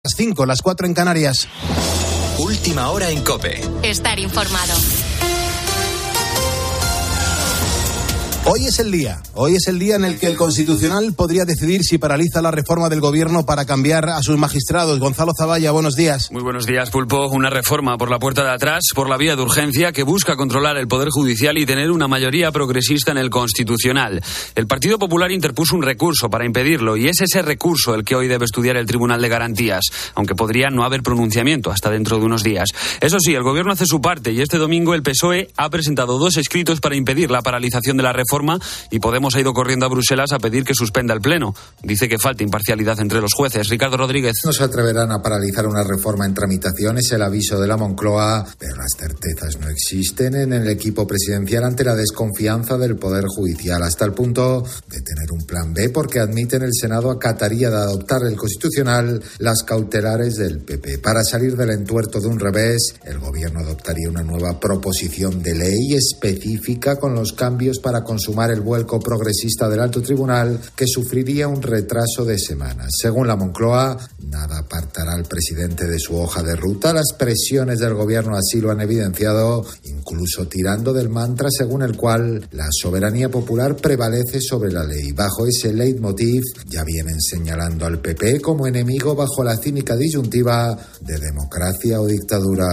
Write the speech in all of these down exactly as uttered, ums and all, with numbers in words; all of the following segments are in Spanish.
Las cinco, las cuatro en Canarias. Última hora en COPE. Estar informado. Hoy es el día, hoy es el día en el que el Constitucional podría decidir si paraliza la reforma del Gobierno para cambiar a sus magistrados. Gonzalo Zavalla, buenos días. Muy buenos días, Pulpo. Una reforma por la puerta de atrás, por la vía de urgencia, que busca controlar el Poder Judicial y tener una mayoría progresista en el Constitucional. El Partido Popular interpuso un recurso para impedirlo y es ese recurso el que hoy debe estudiar el Tribunal de Garantías, aunque podría no haber pronunciamiento hasta dentro de unos días. Eso sí, el Gobierno hace su parte y este domingo el P S O E ha presentado dos escritos para impedir la paralización de la reforma y Podemos ha ido corriendo a Bruselas a pedir que suspenda el Pleno. Dice que falta imparcialidad entre los jueces. Ricardo Rodríguez. No se atreverán a paralizar una reforma en tramitación, es el aviso de la Moncloa, pero las certezas no existen en el equipo presidencial ante la desconfianza del Poder Judicial, hasta el punto de tener un plan B, porque admiten el Senado acataría de adoptar el Constitucional las cautelares del P P. Para salir del entuerto de un revés, el Gobierno adoptaría una nueva proposición de ley específica con los cambios para consumar el vuelco progresista del Alto Tribunal, que sufriría un retraso de semanas. Según la Moncloa, nada apartará al presidente de su hoja de ruta. Las presiones del Gobierno así lo han evidenciado, incluso tirando del mantra según el cual la soberanía popular prevalece sobre la ley. Bajo ese leitmotiv, ya vienen señalando al P P como enemigo bajo la cínica disyuntiva de democracia o dictadura.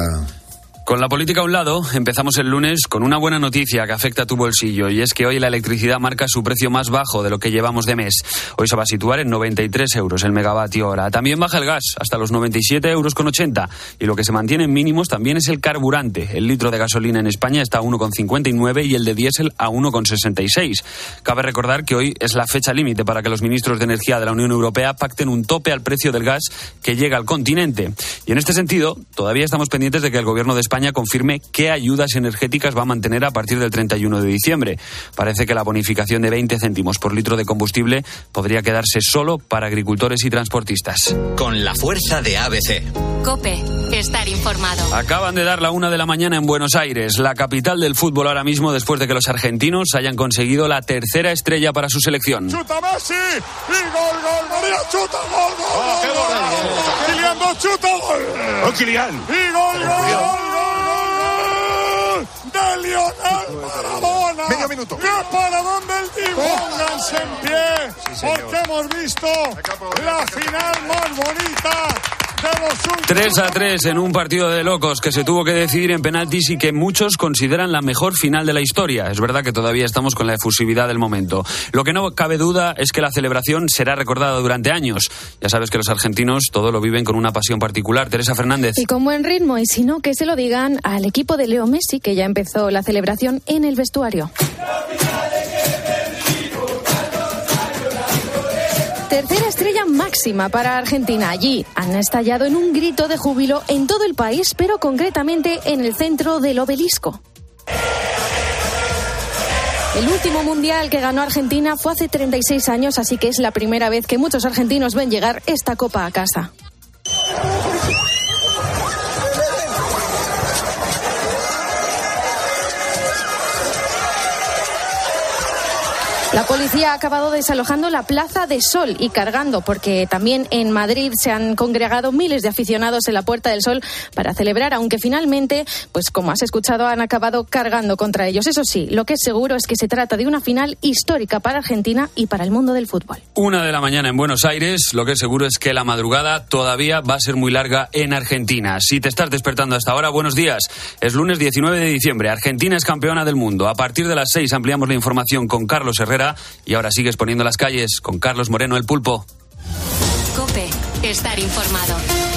Con la política a un lado, empezamos el lunes con una buena noticia que afecta a tu bolsillo, y es que hoy la electricidad marca su precio más bajo de lo que llevamos de mes. Hoy se va a situar en noventa y tres euros el megavatio hora. También baja el gas hasta los noventa y siete euros con ochenta, y lo que se mantiene en mínimos también es el carburante. El litro de gasolina en España está a uno con cincuenta y nueve y el de diésel a uno con sesenta y seis. Cabe recordar que hoy es la fecha límite para que los ministros de Energía de la Unión Europea pacten un tope al precio del gas que llega al continente. Y en este sentido, todavía estamos pendientes de que el Gobierno de España confirme qué ayudas energéticas va a mantener a partir del treinta y uno de diciembre. Parece que la bonificación de veinte céntimos por litro de combustible podría quedarse solo para agricultores y transportistas. Con la fuerza de A B C. COPE. Estar informado. Acaban de dar la una de la mañana en Buenos Aires, la capital del fútbol ahora mismo, después de que los argentinos hayan conseguido la tercera estrella para su selección. ¡Chuta Messi! ¡Y gol, gol! ¡María, chuta, gol, gol! ¡Oh, qué gol! ¡Kylian, dos chuta, gol! ¡Oh, Kylian! ¡Y gol, gol, gol! ¡De Lionel Maradona! Medio minuto. ¡Qué paradón del Divo! Pónganse en pie, sí, porque hemos visto la final más bonita de los últimos... tres a tres en un partido de locos que se tuvo que decidir en penaltis y que muchos consideran la mejor final de la historia. Es verdad que todavía estamos con la efusividad del momento. Lo que no cabe duda es que la celebración será recordada durante años. Ya sabes que los argentinos todo lo viven con una pasión particular. Teresa Fernández. Y con buen ritmo, y si no, que se lo digan al equipo de Leo Messi, que ya empezó la celebración en el vestuario. Tercera estrella máxima para Argentina. Allí han estallado en un grito de júbilo en todo el país, pero concretamente en el centro del Obelisco. El último mundial que ganó Argentina fue hace treinta y seis años, así que es la primera vez que muchos argentinos ven llegar esta copa a casa. La policía ha acabado desalojando la Plaza de Sol y cargando, porque también en Madrid se han congregado miles de aficionados en la Puerta del Sol para celebrar, aunque finalmente, pues como has escuchado, han acabado cargando contra ellos. Eso sí, lo que es seguro es que se trata de una final histórica para Argentina y para el mundo del fútbol. Una de la mañana en Buenos Aires, lo que es seguro es que la madrugada todavía va a ser muy larga en Argentina. Si te estás despertando hasta ahora, buenos días. Es lunes diecinueve de diciembre, Argentina es campeona del mundo. A partir de las seis ampliamos la información con Carlos Herrera. Y ahora sigues poniendo las calles con Carlos Moreno, el Pulpo. COPE. Estar informado.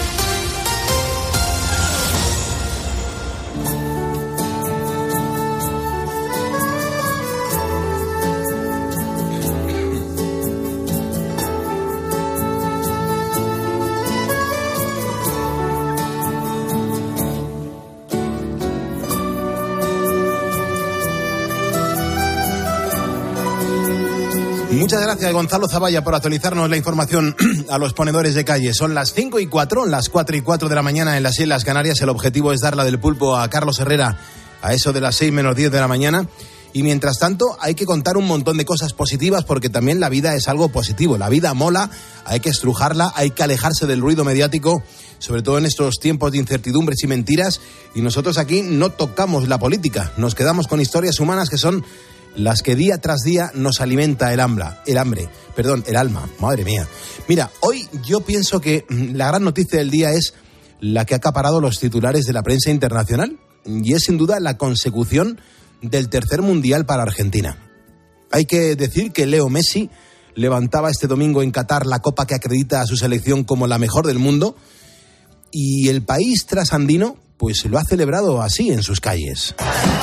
Muchas gracias, Gonzalo Zavalla, por actualizarnos la información a los ponedores de calle. Son las cinco y cuatro, las cuatro y cuatro de la mañana en las Islas Canarias. El objetivo es dar la del Pulpo a Carlos Herrera a eso de las seis menos diez de la mañana. Y mientras tanto hay que contar un montón de cosas positivas porque también la vida es algo positivo. La vida mola, hay que estrujarla, hay que alejarse del ruido mediático, sobre todo en estos tiempos de incertidumbres y mentiras. Y nosotros aquí no tocamos la política, nos quedamos con historias humanas que son las que día tras día nos alimenta el hambre, el hambre, perdón, el alma. Madre mía. Mira, hoy yo pienso que la gran noticia del día es la que ha acaparado los titulares de la prensa internacional y es sin duda la consecución del tercer mundial para Argentina. Hay que decir que Leo Messi levantaba este domingo en Qatar la copa que acredita a su selección como la mejor del mundo y el país trasandino pues lo ha celebrado así en sus calles.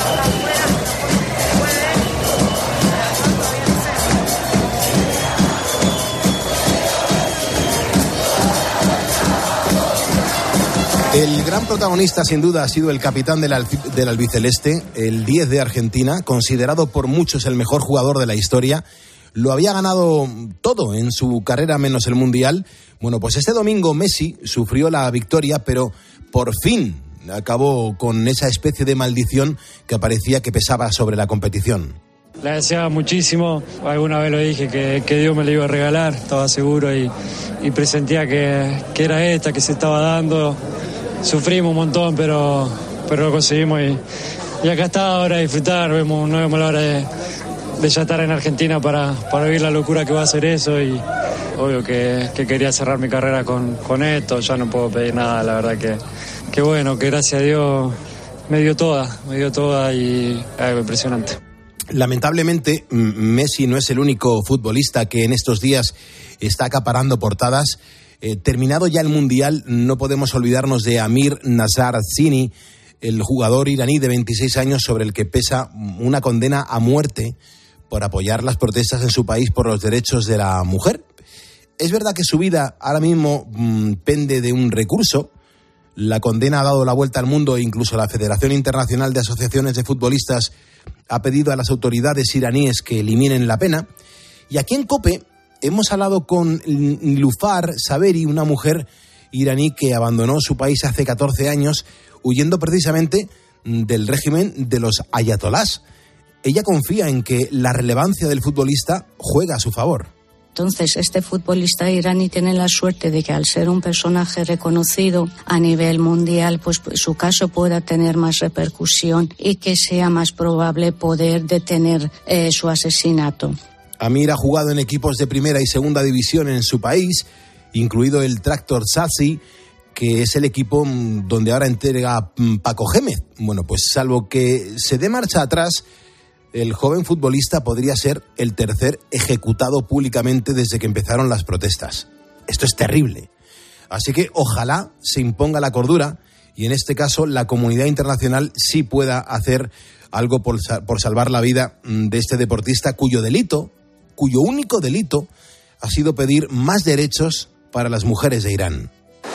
El gran protagonista, sin duda, ha sido el capitán del, alfi- del albiceleste, el diez de Argentina, considerado por muchos el mejor jugador de la historia. Lo había ganado todo en su carrera menos el Mundial. Bueno, pues este domingo Messi sufrió la victoria, pero por fin acabó con esa especie de maldición que parecía que pesaba sobre la competición. La deseaba muchísimo, alguna vez lo dije que, que Dios me la iba a regalar, estaba seguro y, y presentía que, que era esta, que se estaba dando. Sufrimos un montón, pero, pero lo conseguimos y, y acá está ahora a disfrutar. Vemos, no vemos la hora de, de ya estar en Argentina para, para vivir la locura que va a ser eso y obvio que, que quería cerrar mi carrera con, con esto. Ya no puedo pedir nada, la verdad que, que bueno, que gracias a Dios me dio toda, me dio toda y algo impresionante. Lamentablemente, Messi no es el único futbolista que en estos días está acaparando portadas. Eh, terminado ya el Mundial, no podemos olvidarnos de Amir Nasser-Zini, el jugador iraní de veintiséis años sobre el que pesa una condena a muerte por apoyar las protestas en su país por los derechos de la mujer. Es verdad que su vida ahora mismo mmm, pende de un recurso. La condena ha dado la vuelta al mundo e incluso la Federación Internacional de Asociaciones de Futbolistas ha pedido a las autoridades iraníes que eliminen la pena. Y aquí en COPE hemos hablado con Nilufar Saberi, una mujer iraní que abandonó su país hace catorce años, huyendo precisamente del régimen de los ayatolás. Ella confía en que la relevancia del futbolista juega a su favor. Entonces, este futbolista iraní tiene la suerte de que al ser un personaje reconocido a nivel mundial, pues su caso pueda tener más repercusión y que sea más probable poder detener eh, su asesinato. Amir ha jugado en equipos de primera y segunda división en su país, incluido el Tractor Sazi, que es el equipo donde ahora entrega Paco Gémez. Bueno, pues salvo que se dé marcha atrás, el joven futbolista podría ser el tercer ejecutado públicamente desde que empezaron las protestas. Esto es terrible. Así que ojalá se imponga la cordura y en este caso la comunidad internacional sí pueda hacer algo por, por salvar la vida de este deportista cuyo delito, cuyo único delito ha sido pedir más derechos para las mujeres de Irán.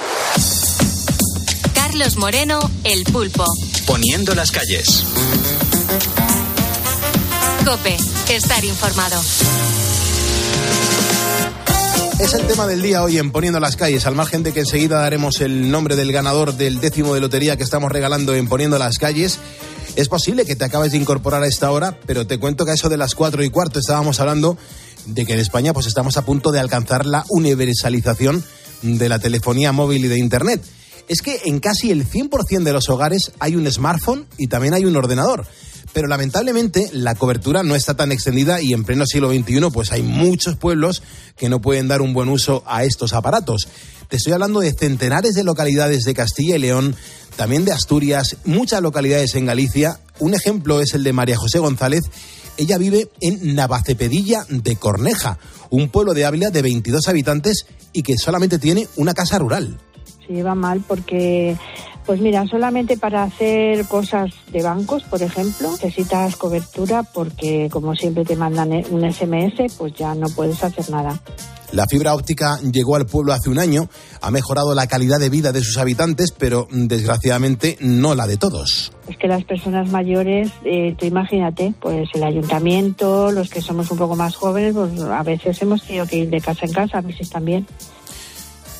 Carlos Moreno, El Pulpo. Poniendo las calles. COPE, estar informado. Es el tema del día hoy en Poniendo las calles, al margen de que enseguida daremos el nombre del ganador del décimo de lotería que estamos regalando en Poniendo las calles. Es posible que te acabes de incorporar a esta hora, pero te cuento que a eso de las cuatro y cuarto estábamos hablando de que en España pues estamos a punto de alcanzar la universalización de la telefonía móvil y de Internet. Es que en casi el cien por ciento de los hogares hay un smartphone y también hay un ordenador. Pero lamentablemente la cobertura no está tan extendida y en pleno siglo veintiuno pues hay muchos pueblos que no pueden dar un buen uso a estos aparatos. Te estoy hablando de centenares de localidades de Castilla y León, también de Asturias, muchas localidades en Galicia. Un ejemplo es el de María José González. Ella vive en Navacepedilla de Corneja, un pueblo de Ávila de veintidós habitantes y que solamente tiene una casa rural. Se lleva mal porque, pues mira, solamente para hacer cosas de bancos, por ejemplo, necesitas cobertura porque como siempre te mandan un ese eme ese, pues ya no puedes hacer nada. La fibra óptica llegó al pueblo hace un año, ha mejorado la calidad de vida de sus habitantes, pero desgraciadamente no la de todos. Es que las personas mayores, eh, tú imagínate, pues el ayuntamiento, los que somos un poco más jóvenes, pues a veces hemos tenido que ir de casa en casa, a veces también.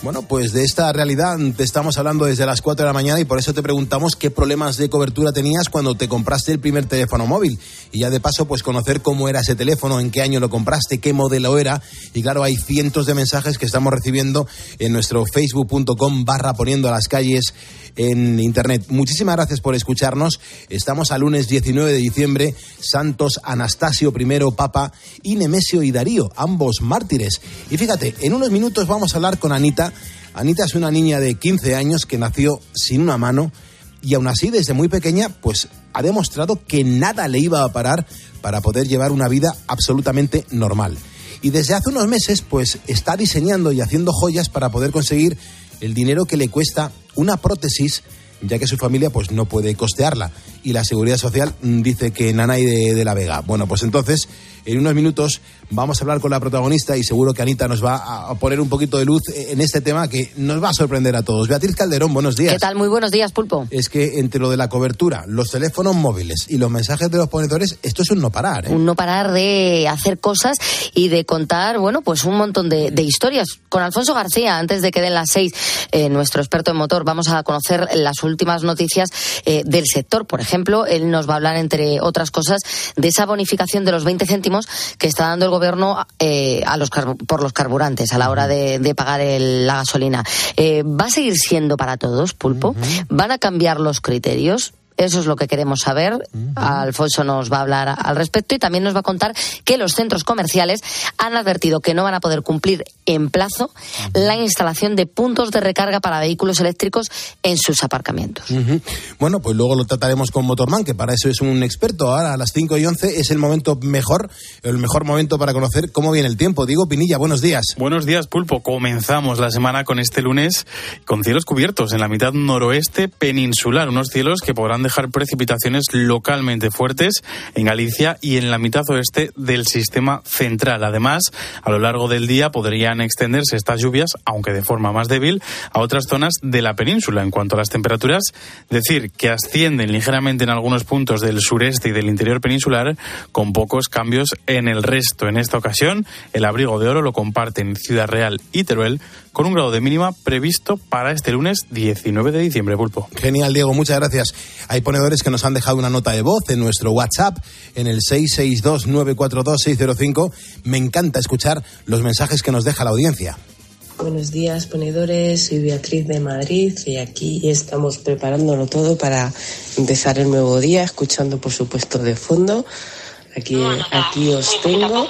Bueno, pues de esta realidad te estamos hablando desde las cuatro de la mañana y por eso te preguntamos qué problemas de cobertura tenías cuando te compraste el primer teléfono móvil. Y ya de paso, pues conocer cómo era ese teléfono, en qué año lo compraste, qué modelo era. Y claro, hay cientos de mensajes que estamos recibiendo en nuestro facebook punto com barra poniendo a las calles en internet. Muchísimas gracias por escucharnos. Estamos a lunes diecinueve de diciembre. Santos Anastasio I, Papa, y Nemesio y Darío, ambos mártires. Y fíjate, en unos minutos vamos a hablar con Anita. Anita es una niña de quince años que nació sin una mano y aún así desde muy pequeña pues ha demostrado que nada le iba a parar para poder llevar una vida absolutamente normal. Y desde hace unos meses pues está diseñando y haciendo joyas para poder conseguir el dinero que le cuesta una prótesis, ya que su familia pues no puede costearla. Y la Seguridad Social dice que nanay de, de la Vega. Bueno, pues entonces, en unos minutos vamos a hablar con la protagonista y seguro que Anita nos va a poner un poquito de luz en este tema que nos va a sorprender a todos. Beatriz Calderón, buenos días. ¿Qué tal? Muy buenos días, Pulpo. Es que entre lo de la cobertura, los teléfonos móviles y los mensajes de los ponedores, esto es un no parar, ¿eh? Un no parar de hacer cosas y de contar, bueno, pues un montón de, de historias. Con Alfonso García, antes de que den las seis, eh, nuestro experto en motor, vamos a conocer las últimas noticias eh, del sector. Por ejemplo, él nos va a hablar, entre otras cosas, de esa bonificación de los veinte céntimos que está dando el gobierno eh, a los por los carburantes a la hora de, de pagar el, la gasolina. Eh, ¿Va a seguir siendo para todos, Pulpo? Uh-huh. ¿Van a cambiar los criterios? Eso es lo que queremos saber. Uh-huh. Alfonso nos va a hablar al respecto y también nos va a contar que los centros comerciales han advertido que no van a poder cumplir en plazo uh-huh. la instalación de puntos de recarga para vehículos eléctricos en sus aparcamientos. Uh-huh. Bueno, pues luego lo trataremos con Motorman, que para eso es un experto. Ahora a las cinco y once es el momento mejor, el mejor momento para conocer cómo viene el tiempo. Diego Pinilla, buenos días. Buenos días, Pulpo. Comenzamos la semana con este lunes con cielos cubiertos en la mitad noroeste peninsular, unos cielos que podrán dejar precipitaciones localmente fuertes en Galicia y en la mitad oeste del sistema central. Además, a lo largo del día podrían extenderse estas lluvias, aunque de forma más débil, a otras zonas de la península. En cuanto a las temperaturas, decir que ascienden ligeramente en algunos puntos del sureste y del interior peninsular, con pocos cambios en el resto. En esta ocasión, el abrigo de oro lo comparten Ciudad Real y Teruel, con un grado de mínima previsto para este lunes diecinueve de diciembre, Pulpo. Genial, Diego, muchas gracias. Hay ponedores que nos han dejado una nota de voz en nuestro WhatsApp, en el seis seis dos nueve cuatro dos seis cero cinco. Me encanta escuchar los mensajes que nos deja la audiencia. Buenos días, ponedores. Soy Beatriz de Madrid y aquí estamos preparándolo todo para empezar el nuevo día, escuchando, por supuesto, de fondo. Aquí, aquí os tengo.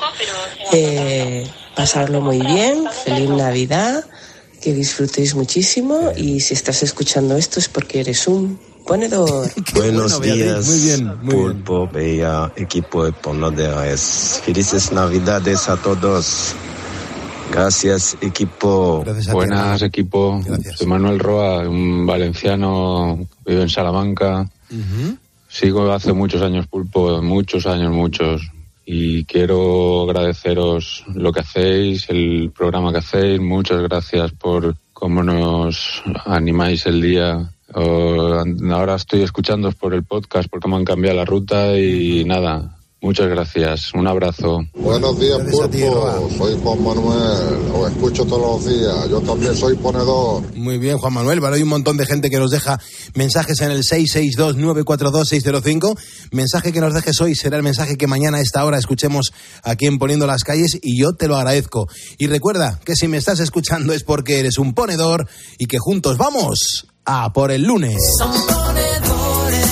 Eh, pasarlo muy bien. Feliz Navidad. Que disfrutéis muchísimo. Y si estás escuchando esto es porque eres un ponedor. Buenos bueno, días, muy bien, muy Pulpo, bien. Bella, equipo de ponedores. Felices Navidades a todos. Gracias, equipo. Gracias Buenas, ti. equipo. Gracias. Soy Manuel Roa, un valenciano, vivo en Salamanca. Uh-huh. Sigo hace muchos años, Pulpo, muchos años, muchos. Y quiero agradeceros lo que hacéis, el programa que hacéis. Muchas gracias por cómo nos animáis el día. Oh, ahora estoy escuchándoos por el podcast porque me han cambiado la ruta y nada. Muchas gracias. Un abrazo. Buenos días, Pulpo. Soy Juan Manuel. Os escucho todos los días. Yo también soy ponedor. Muy bien, Juan Manuel. Vale, hay un montón de gente que nos deja mensajes en el seis seis dos nueve cuatro dos seis cero cinco. Mensaje que nos dejes hoy será el mensaje que mañana a esta hora escuchemos aquí en Poniendo las Calles y yo te lo agradezco. Y recuerda que si me estás escuchando es porque eres un ponedor y que juntos vamos a por el lunes. Son ponedores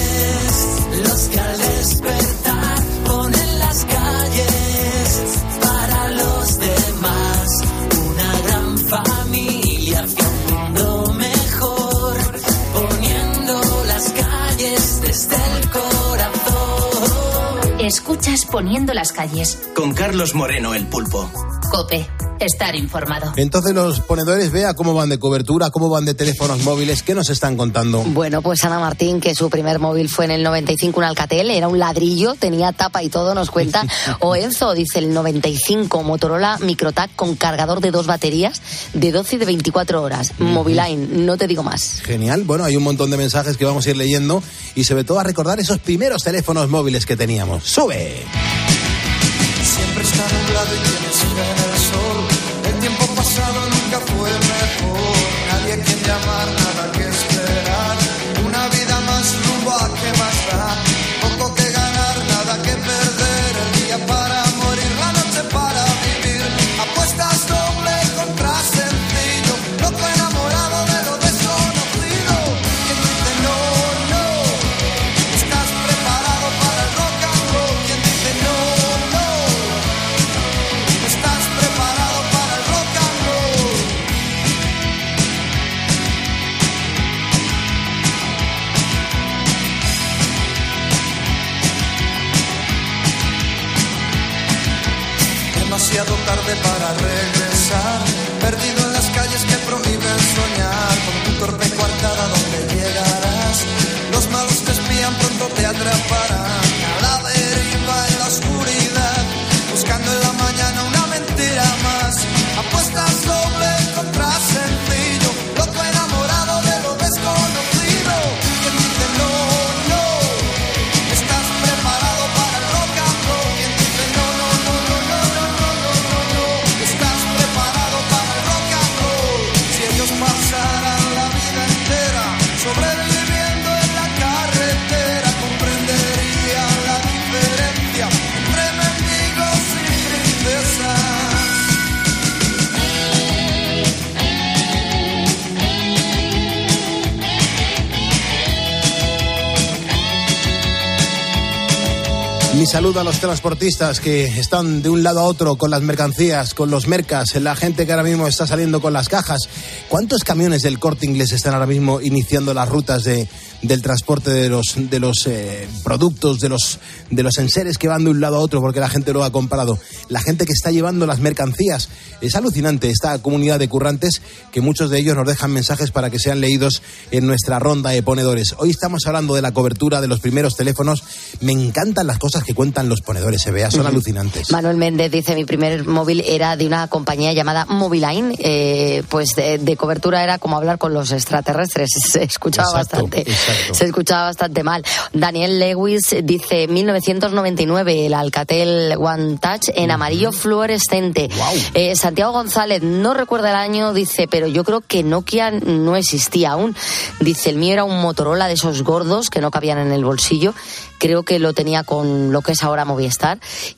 los que al despertar ponen las calles para los demás. Una gran familia hacia un mundo mejor, poniendo las calles desde el corazón. Escuchas Poniendo las Calles. Con Carlos Moreno, el Pulpo. COPE. Estar informado. Entonces los ponedores, vea cómo van de cobertura, cómo van de teléfonos móviles, ¿qué nos están contando? Bueno, pues Ana Martín, que su primer móvil fue en el noventa y cinco un Alcatel, era un ladrillo, tenía tapa y todo, nos cuenta. O Enzo, dice el noventa y cinco, Motorola Microtac con cargador de dos baterías de doce y de veinticuatro horas. Uh-huh. Moviline, no te digo más. Genial, bueno, hay un montón de mensajes que vamos a ir leyendo y sobre todo a recordar esos primeros teléfonos móviles que teníamos. ¡Sube! Siempre está nublado y tienes en el sol. El tiempo pasado nunca fue mejor. llamar, nada que esperar. Una vida más rumbo a qué más da. Poco que ganar, nada que perder. El día para morir, la noche para vivir. Apuestas doble contra sencillo. Loco enamorado de lo desconocido. Quien dice no, no. Estás preparado para el rock and roll. Quien dice no, no. Estás preparado para el rock and roll. Demasiado tarde para regresar, perdido en las calles que prohíben soñar, con tu torpe coartada donde llegarás, los malos te espían, pronto te atraparán, a la deriva en la oscuridad, buscando en la mañana una mentira más, apuestas doble contra sencillo, loco enamorado de lo desconocido, quien dice no, no, estás preparado para el rock and roll, quien dice no, no, no, no, no, no, no, no, no, no, estás preparado para el rock and roll, si ellos pasaran la vida entera sobreviviendo en la carretera, comprenderían la diferencia entre mendigos y princesas. Mi saludo a los transportistas que están de un lado a otro con las mercancías, con los mercas, la gente que ahora mismo está saliendo con las cajas. ¿Cuántos camiones del Corte Inglés están ahora mismo iniciando las rutas de, del transporte de los, de los eh, productos, de los, de los enseres que van de un lado a otro porque la gente lo ha comprado? La gente que está llevando las mercancías. Es alucinante esta comunidad de currantes que muchos de ellos nos dejan mensajes para que sean leídos en nuestra ronda de ponedores. Hoy estamos hablando de la cobertura de los primeros teléfonos. Me encantan las cosas que cuentan los ponedores, se vea, son uh-huh. alucinantes. Manuel Méndez dice, mi primer móvil era de una compañía llamada Moviline, eh, pues de, de cobertura era como hablar con los extraterrestres, se escuchaba exacto, bastante, exacto. se escuchaba bastante mal. Daniel Lewis dice, mil novecientos noventa y nueve, el Alcatel One Touch en uh-huh. amarillo fluorescente. Wow. Eh, Santiago González, no recuerda el año, dice, pero yo creo que Nokia no existía aún. Dice, el mío era un Motorola de esos gordos que no cabían en el bolsillo. Creo que lo tenía con lo que es ahora Movistar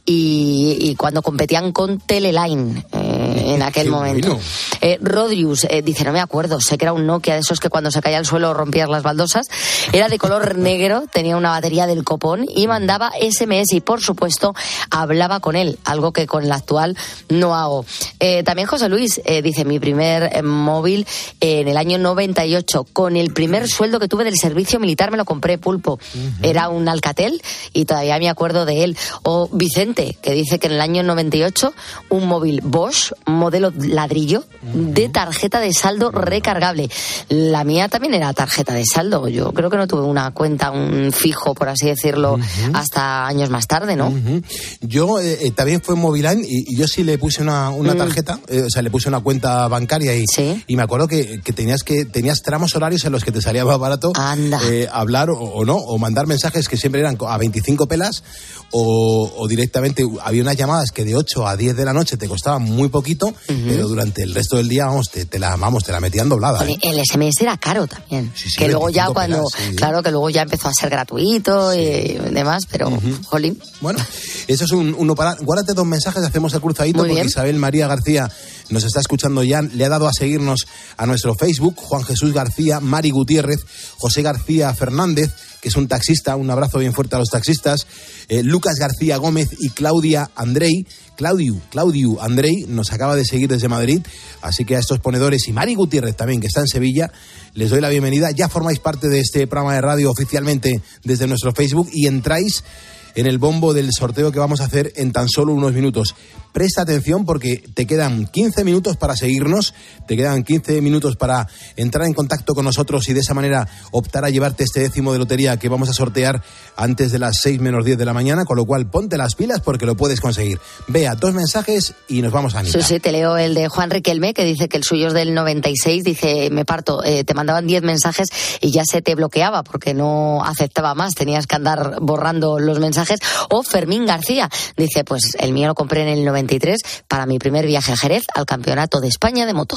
y, y cuando competían con Teleline eh, en aquel Qué momento. Bueno. Eh, Rodrius eh, dice, no me acuerdo, sé que era un Nokia de esos que cuando se caía al suelo rompías las baldosas. Era de color negro, tenía una batería del copón y mandaba ese eme ese y por supuesto hablaba con él, algo que con el actual no hago. Eh, también José Luis eh, dice, mi primer eh, móvil eh, en el año noventa y ocho, con el primer sueldo que tuve del servicio militar me lo compré, Pulpo. Uh-huh. Era un Alcatel y todavía me acuerdo de él. O Vicente, que dice que en el año noventa y ocho un móvil Bosch, modelo ladrillo, de tarjeta de saldo recargable. La mía también era tarjeta de saldo. Yo creo que no tuve una cuenta, un fijo, por así decirlo, uh-huh. hasta años más tarde, ¿no? Uh-huh. Yo eh, también fue en Moviline y, y yo sí le puse una, una tarjeta, mm. eh, o sea, le puse una cuenta bancaria y, ¿sí? y me acuerdo que, que tenías que tenías tramos horarios en los que te salía más barato eh, hablar o, o no, o mandar mensajes que siempre eran a veinticinco pelas o, o directamente había unas llamadas que de ocho a diez de la noche te costaban muy poquito, uh-huh. pero durante el resto del día, vamos, te, te la vamos, te la metían doblada. ¿eh? El ese eme ese era caro también. Sí, sí, que luego ya cuando, pelas, sí. claro, que luego ya empezó a ser gratuito sí. y demás, pero, uh-huh. jolín. Bueno, eso es un, uno para... Guárdate dos mensajes, hacemos el cruzadito porque Isabel María García nos está escuchando ya, le ha dado a seguirnos a nuestro Facebook, Juan Jesús García, Mari Gutiérrez, José García Fernández, que es un taxista, un abrazo bien fuerte a los taxistas, eh, Lucas García Gómez y Claudia Andrei, Claudiu, Claudiu Andrei nos acaba de seguir desde Madrid, así que a estos ponedores y Mari Gutiérrez también, que está en Sevilla, les doy la bienvenida, ya formáis parte de este programa de radio oficialmente desde nuestro Facebook y entráis en el bombo del sorteo que vamos a hacer en tan solo unos minutos. Presta atención porque te quedan quince minutos para seguirnos, te quedan quince minutos para entrar en contacto con nosotros y de esa manera optar a llevarte este décimo de lotería que vamos a sortear antes de las seis menos diez de la mañana, con lo cual ponte las pilas porque lo puedes conseguir. Vea, dos mensajes y nos vamos a Anita. Sí, sí, te leo el de Juan Riquelme, que dice que el suyo es del noventa y seis, dice, me parto, eh, te mandaban diez mensajes y ya se te bloqueaba porque no aceptaba más, tenías que andar borrando los mensajes. O Fermín García, dice, pues el mío lo compré en el noventa y tres para mi primer viaje a Jerez al Campeonato de España de Motos.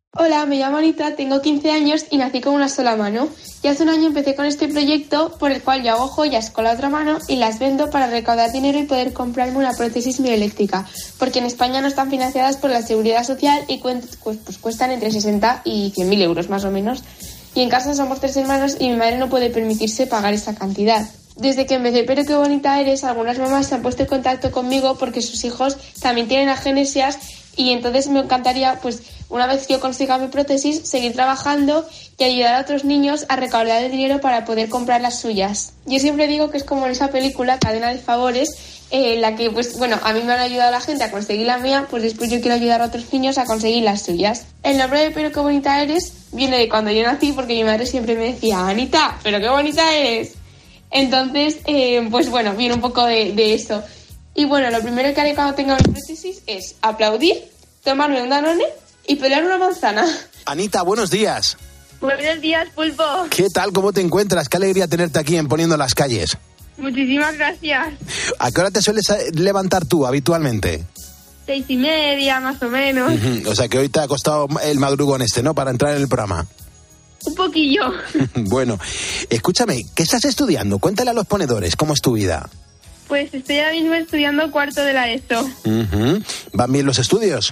Hola, me llamo Anita, tengo quince años y nací con una sola mano. Y hace un año empecé con este proyecto por el cual yo hago joyas con la otra mano y las vendo para recaudar dinero y poder comprarme una prótesis mioeléctrica, porque en España no están financiadas por la Seguridad Social y pues, pues cuestan entre sesenta y cien mil euros más o menos. Y en casa somos tres hermanos y mi madre no puede permitirse pagar esa cantidad. Desde que empecé Pero qué bonita eres, algunas mamás se han puesto en contacto conmigo porque sus hijos también tienen agenesias y entonces me encantaría, pues una vez que yo consiga mi prótesis, seguir trabajando y ayudar a otros niños a recaudar el dinero para poder comprar las suyas. Yo siempre digo que es como en esa película, Cadena de Favores, eh, en la que, pues bueno, a mí me han ayudado la gente a conseguir la mía, pues después yo quiero ayudar a otros niños a conseguir las suyas. El nombre de Pero qué bonita eres viene de cuando yo nací, porque mi madre siempre me decía, Anita, pero qué bonita eres. Entonces, eh, pues bueno, viene un poco de, de eso. Y bueno, lo primero que haré cuando tenga mi prótesis es aplaudir, tomarme un Danone y pelar una manzana. Anita, buenos días. Buenos días, Pulpo. ¿Qué tal? ¿Cómo te encuentras? Qué alegría tenerte aquí en Poniendo las Calles. Muchísimas gracias. ¿A qué hora te sueles levantar tú habitualmente? Seis y media, más o menos. Uh-huh. O sea que hoy te ha costado el madrugón este, ¿no? Para entrar en el programa. Un poquillo. Bueno, escúchame, ¿qué estás estudiando? Cuéntale a los ponedores, ¿cómo es tu vida? Pues estoy ahora mismo estudiando cuarto de la ESO. Uh-huh. ¿Van bien los estudios?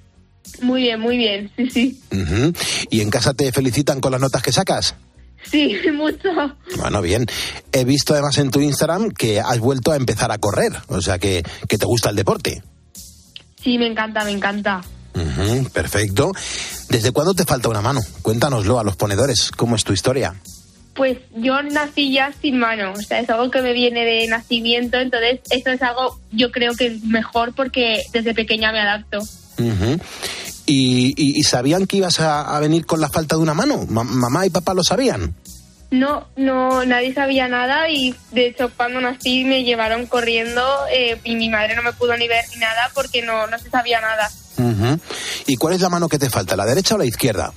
Muy bien, muy bien, sí, sí. Uh-huh. ¿Y en casa te felicitan con las notas que sacas? Sí, mucho. Bueno, bien. He visto además en tu Instagram que has vuelto a empezar a correr, o sea que, que te gusta el deporte. Sí, me encanta, me encanta. Uh-huh, perfecto. ¿Desde cuándo te falta una mano? Cuéntanoslo a los ponedores, ¿cómo es tu historia? Pues yo nací ya sin mano, o sea, es algo que me viene de nacimiento, entonces eso es algo, yo creo que es mejor porque desde pequeña me adapto. Uh-huh. ¿Y, y, ¿Y sabían que ibas a, a venir con la falta de una mano? ¿Ma- ¿Mamá y papá lo sabían? No, no, nadie sabía nada y de hecho cuando nací me llevaron corriendo eh, y mi madre no me pudo ni ver ni nada porque no, no se sabía nada. Uh-huh. ¿Y cuál es la mano que te falta, la derecha o la izquierda?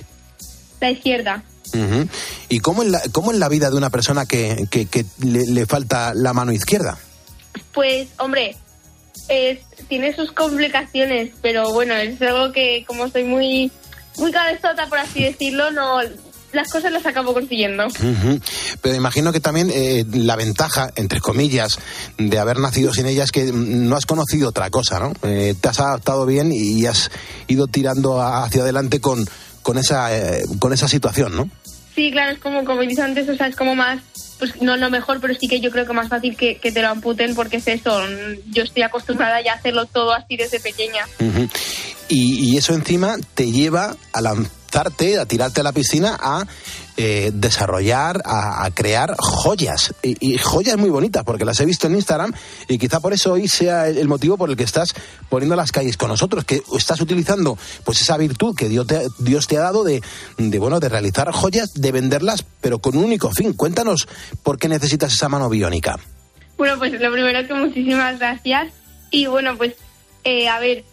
La izquierda. Uh-huh. ¿Y cómo es la, cómo es la vida de una persona que, que, que le, le falta la mano izquierda? Pues, hombre, es, tiene sus complicaciones, pero bueno, es algo que como soy muy, muy cabezota, por así decirlo, no... las cosas las acabo consiguiendo. Uh-huh. Pero imagino que también eh, la ventaja, entre comillas, de haber nacido sin ella es que no has conocido otra cosa, ¿no? Eh, te has adaptado bien y has ido tirando hacia adelante con, con, esa, eh, con esa situación, ¿no? Sí, claro, es como, como dices antes, o sea, es como más, pues no lo mejor, pero sí que yo creo que más fácil que, que te lo amputen porque es eso, yo estoy acostumbrada ya a hacerlo todo así desde pequeña. Uh-huh. Y, y eso encima te lleva a lanzarte, a tirarte a la piscina, a eh, desarrollar, a, a crear joyas. Y, y joyas muy bonitas, porque las he visto en Instagram y quizá por eso hoy sea el, el motivo por el que estás poniendo las calles con nosotros, que estás utilizando pues esa virtud que Dios te, Dios te ha dado de, de, bueno, de realizar joyas, de venderlas, pero con un único fin. Cuéntanos por qué necesitas esa mano biónica. Bueno, pues lo primero que muchísimas gracias. Y bueno, pues, eh, a ver...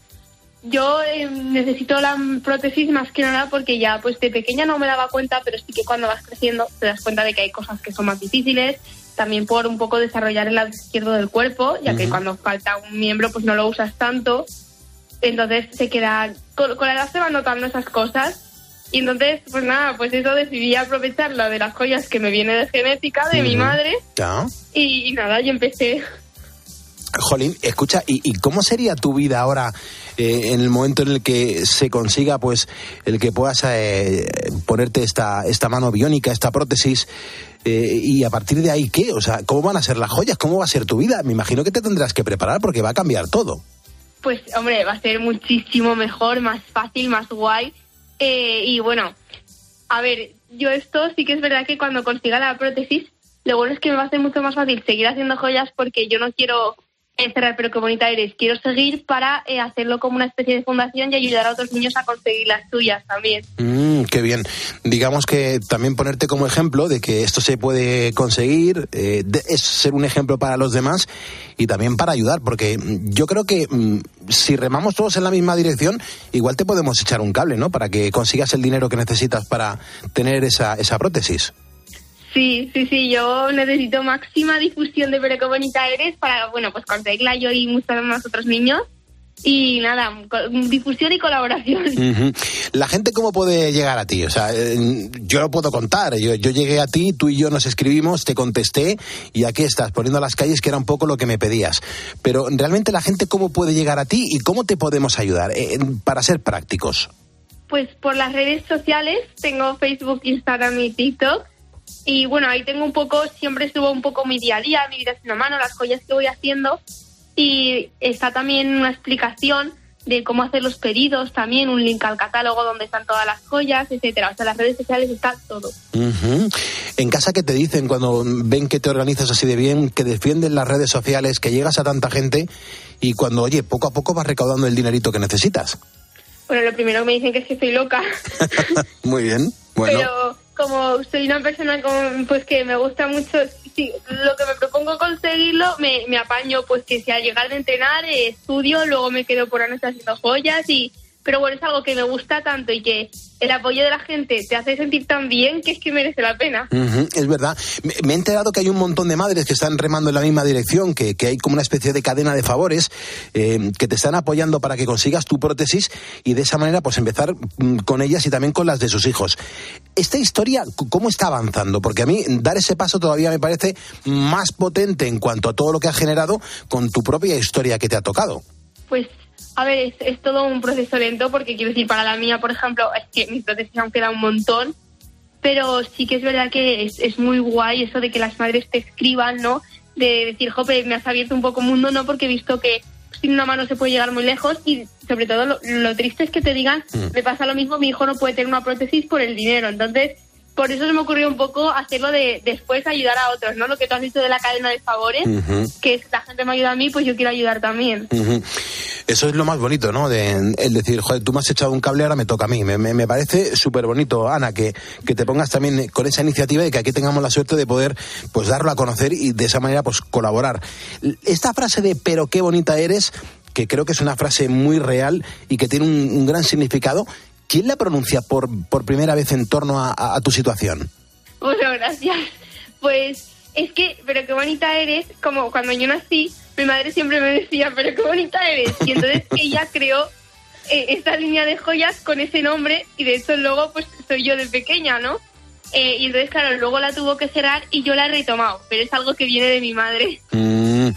Yo eh, necesito la prótesis más que nada porque ya pues de pequeña no me daba cuenta, pero sí que cuando vas creciendo te das cuenta de que hay cosas que son más difíciles, también por un poco desarrollar el lado izquierdo del cuerpo, ya uh-huh. que cuando falta un miembro pues no lo usas tanto, entonces se queda, con, con la edad se van notando esas cosas y entonces pues nada, pues eso decidí aprovechar la de las joyas que me viene de genética de uh-huh. mi madre ¿Ya? y, y nada, yo empecé... Jolín, escucha, ¿y, y cómo sería tu vida ahora eh, en el momento en el que se consiga pues el que puedas eh, ponerte esta, esta mano biónica, esta prótesis, eh, y a partir de ahí qué? O sea, ¿cómo van a ser las joyas? ¿Cómo va a ser tu vida? Me imagino que te tendrás que preparar porque va a cambiar todo. Pues hombre, va a ser muchísimo mejor, más fácil, más guay, eh, y bueno, a ver, yo esto sí que es verdad que cuando consiga la prótesis, lo bueno es que me va a ser mucho más fácil seguir haciendo joyas porque yo no quiero... encerrar Pero qué bonita eres. Quiero seguir para eh, hacerlo como una especie de fundación y ayudar a otros niños a conseguir las suyas también. Mm, qué bien. Digamos que también ponerte como ejemplo de que esto se puede conseguir, eh, de, es ser un ejemplo para los demás y también para ayudar, porque yo creo que mm, si remamos todos en la misma dirección, igual te podemos echar un cable, ¿no? Para que consigas el dinero que necesitas para tener esa, esa prótesis. Sí, sí, sí, yo necesito máxima difusión de Pero qué bonita eres para, bueno, pues conseguirla yo y muchos más otros niños Y nada, difusión y colaboración. Uh-huh. ¿La gente cómo puede llegar a ti? O sea, eh, yo lo puedo contar. Yo, yo llegué a ti, tú y yo nos escribimos, te contesté y aquí estás, poniendo las calles, que era un poco lo que me pedías. Pero realmente la gente cómo puede llegar a ti y cómo te podemos ayudar, eh, para ser prácticos. Pues por las redes sociales, tengo Facebook, Instagram y TikTok. Y bueno, ahí tengo un poco, siempre subo un poco mi día a día, mi vida sin una mano, las joyas que voy haciendo. Y está también una explicación de cómo hacer los pedidos, también un link al catálogo donde están todas las joyas, etcétera. O sea, en las redes sociales está todo. Uh-huh. En casa, ¿qué te dicen cuando ven que te organizas así de bien, que defienden las redes sociales, que llegas a tanta gente y cuando, oye, poco a poco vas recaudando el dinerito que necesitas? Bueno, lo primero que me dicen que es que soy loca. Muy bien, bueno. Pero como soy una persona con, pues que me gusta mucho, sí, lo que me propongo conseguirlo, me, me apaño, pues que si al llegar de entrenar, eh, estudio, luego me quedo por la noche haciendo joyas y... Pero bueno, es algo que me gusta tanto y que el apoyo de la gente te hace sentir tan bien que es que merece la pena. Uh-huh, es verdad. Me, me he enterado que hay un montón de madres que están remando en la misma dirección, que, que hay como una especie de cadena de favores eh, que te están apoyando para que consigas tu prótesis y de esa manera pues empezar mm, con ellas y también con las de sus hijos. Esta historia, ¿cómo está avanzando? Porque a mí dar ese paso todavía me parece más potente en cuanto a todo lo que has generado con tu propia historia que te ha tocado. Pues... A ver, es, es todo un proceso lento porque quiero decir, para la mía, por ejemplo, es que mis prótesis aún queda un montón, pero sí que es verdad que es, es muy guay eso de que las madres te escriban, ¿no? De decir, jope, me has abierto un poco mundo, ¿no? Porque he visto que sin una mano se puede llegar muy lejos y sobre todo lo, lo triste es que te digan, mm. me pasa lo mismo, mi hijo no puede tener una prótesis por el dinero, entonces... Por eso se me ocurrió un poco hacerlo de después ayudar a otros, ¿no? Lo que tú has dicho de la cadena de favores, uh-huh. que es la gente me ayuda a mí, pues yo quiero ayudar también. Uh-huh. Eso es lo más bonito, ¿no? De el decir, joder, tú me has echado un cable, ahora me toca a mí. Me, me, me parece súper bonito, Ana, que, que te pongas también con esa iniciativa y que aquí tengamos la suerte de poder pues darlo a conocer y de esa manera pues colaborar. Esta frase de pero qué bonita eres, que creo que es una frase muy real y que tiene un, un gran significado. ¿Quién la pronuncia por, por primera vez en torno a, a, a tu situación? Bueno, gracias. Pues es que, pero qué bonita eres, como cuando yo nací, mi madre siempre me decía, pero qué bonita eres. Y entonces ella creó eh, esta línea de joyas con ese nombre y de hecho luego pues soy yo de pequeña, ¿no? Eh, y entonces, claro, luego la tuvo que cerrar y yo la he retomado, pero es algo que viene de mi madre. Mm,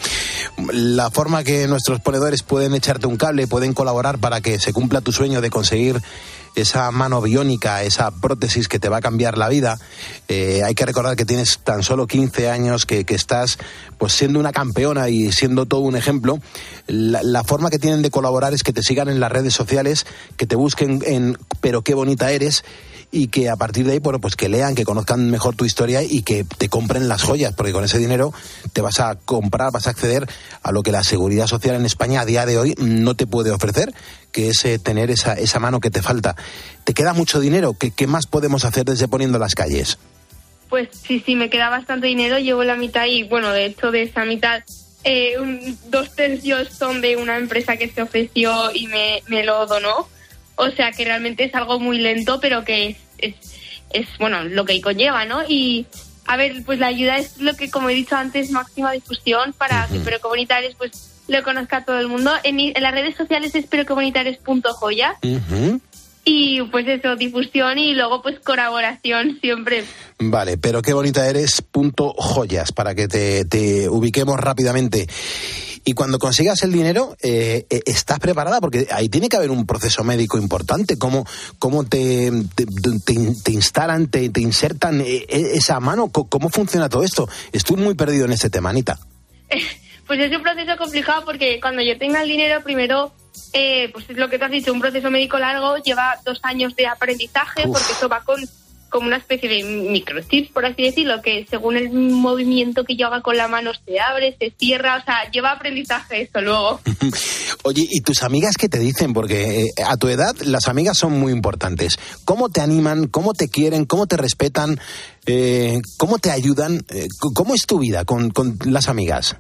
la forma que nuestros ponedores pueden echarte un cable, pueden colaborar para que se cumpla tu sueño de conseguir esa mano biónica, esa prótesis que te va a cambiar la vida. Eh, hay que recordar que tienes tan solo quince años, que, que estás pues siendo una campeona y siendo todo un ejemplo. La, la forma que tienen de colaborar es que te sigan en las redes sociales, que te busquen en pero qué bonita eres, y que a partir de ahí, bueno, pues que lean, que conozcan mejor tu historia y que te compren las joyas, porque con ese dinero te vas a comprar, vas a acceder a lo que la Seguridad Social en España a día de hoy no te puede ofrecer, que es eh, tener esa, esa mano que te falta. ¿Te queda mucho dinero? ¿Qué, qué más podemos hacer desde Poniendo las Calles? Pues sí, sí, me queda bastante dinero, llevo la mitad y, bueno, de hecho de esa mitad, eh, un, dos tercios son de una empresa que se ofreció y me, me lo donó. O sea que realmente es algo muy lento, pero que es, es, es, bueno, lo que conlleva, ¿no? Y, a ver, pues la ayuda es lo que, como he dicho antes, máxima difusión para uh-huh. que Pero Qué Bonita Eres, pues, lo conozca todo el mundo. En, en las redes sociales es pero qué bonita eres punto joya. Uh-huh. Y, pues eso, difusión y luego, pues, colaboración siempre. Vale, pero qué bonita eres punto joyas, para que te, te ubiquemos rápidamente. Y cuando consigas el dinero, eh, ¿estás preparada? Porque ahí tiene que haber un proceso médico importante. ¿Cómo, cómo te, te, te, te instalan, te, te insertan esa mano? ¿Cómo funciona todo esto? Estoy muy perdido en este tema, Anita. Pues es un proceso complicado porque cuando yo tenga el dinero, primero, eh, pues es lo que te has dicho, un proceso médico largo, lleva dos años de aprendizaje. Uf. Porque eso va con... como una especie de microchips, por así decirlo, que según el movimiento que yo haga con la mano se abre, se cierra, o sea, lleva aprendizaje esto luego. Oye, ¿y tus amigas qué te dicen? Porque eh, a tu edad las amigas son muy importantes. ¿Cómo te animan? ¿Cómo te quieren? ¿Cómo te respetan? Eh, ¿Cómo te ayudan? Eh, ¿Cómo es tu vida con, con las amigas?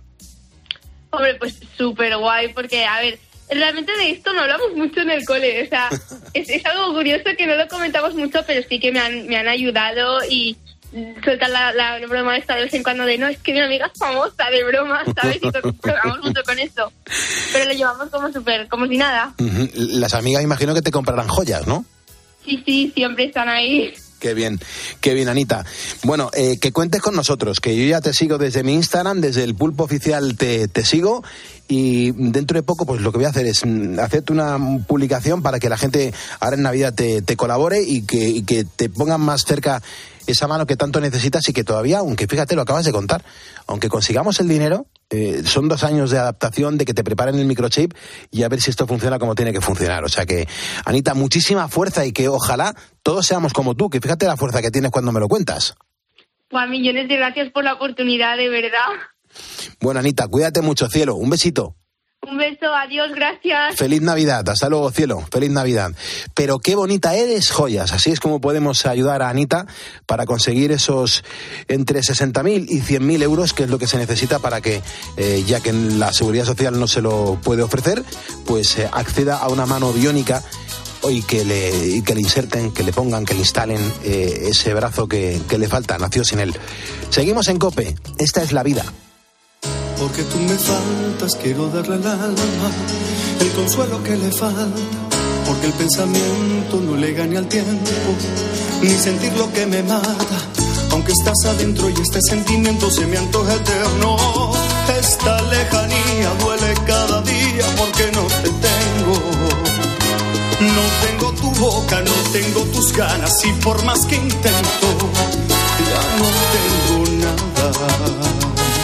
Hombre, pues súper guay, porque, a ver, realmente de esto no hablamos mucho en el cole, o sea, es, es algo curioso que no lo comentamos mucho, pero sí que me han, me han ayudado y, sueltan la, la broma esta de vez en cuando de no, es que mi amiga es famosa, de broma, ¿sabes? Y jugamos mucho con eso. Pero lo llevamos como súper, como si nada. Uh-huh. Las amigas imagino que te comprarán joyas, ¿no? Sí, sí, siempre están ahí. Qué bien, qué bien, Anita. Bueno, eh, que cuentes con nosotros, que yo ya te sigo desde mi Instagram, desde el Pulpo Oficial te, te sigo, y dentro de poco pues lo que voy a hacer es hacerte una publicación para que la gente ahora en Navidad te, te colabore y que, y que te pongan más cerca esa mano que tanto necesitas y que todavía, aunque fíjate, lo acabas de contar, aunque consigamos el dinero, eh, son dos años de adaptación, de que te preparen el microchip y a ver si esto funciona como tiene que funcionar. O sea que, Anita, muchísima fuerza y que ojalá todos seamos como tú, que fíjate la fuerza que tienes cuando me lo cuentas. Pues millones de gracias por la oportunidad, de verdad. Bueno, Anita, cuídate mucho, cielo. Un besito. Un beso, adiós, gracias. Feliz Navidad, hasta luego, cielo, feliz Navidad. Pero qué bonita eres, joyas. Así es como podemos ayudar a Anita para conseguir esos entre sesenta mil y cien mil euros, que es lo que se necesita para que, eh, ya que la Seguridad Social no se lo puede ofrecer, pues eh, acceda a una mano biónica y que le, y que le inserten, que le pongan, que le instalen eh, ese brazo que, que le falta, nació sin él. Seguimos en COPE, esta es la vida. Porque tú me faltas, quiero darle al alma el consuelo que le falta. Porque el pensamiento no le gane al tiempo, ni sentir lo que me mata. Aunque estás adentro y este sentimiento se me antoja eterno. Esta lejanía duele cada día porque no te tengo. No tengo tu boca, no tengo tus ganas y por más que intento, ya no tengo nada.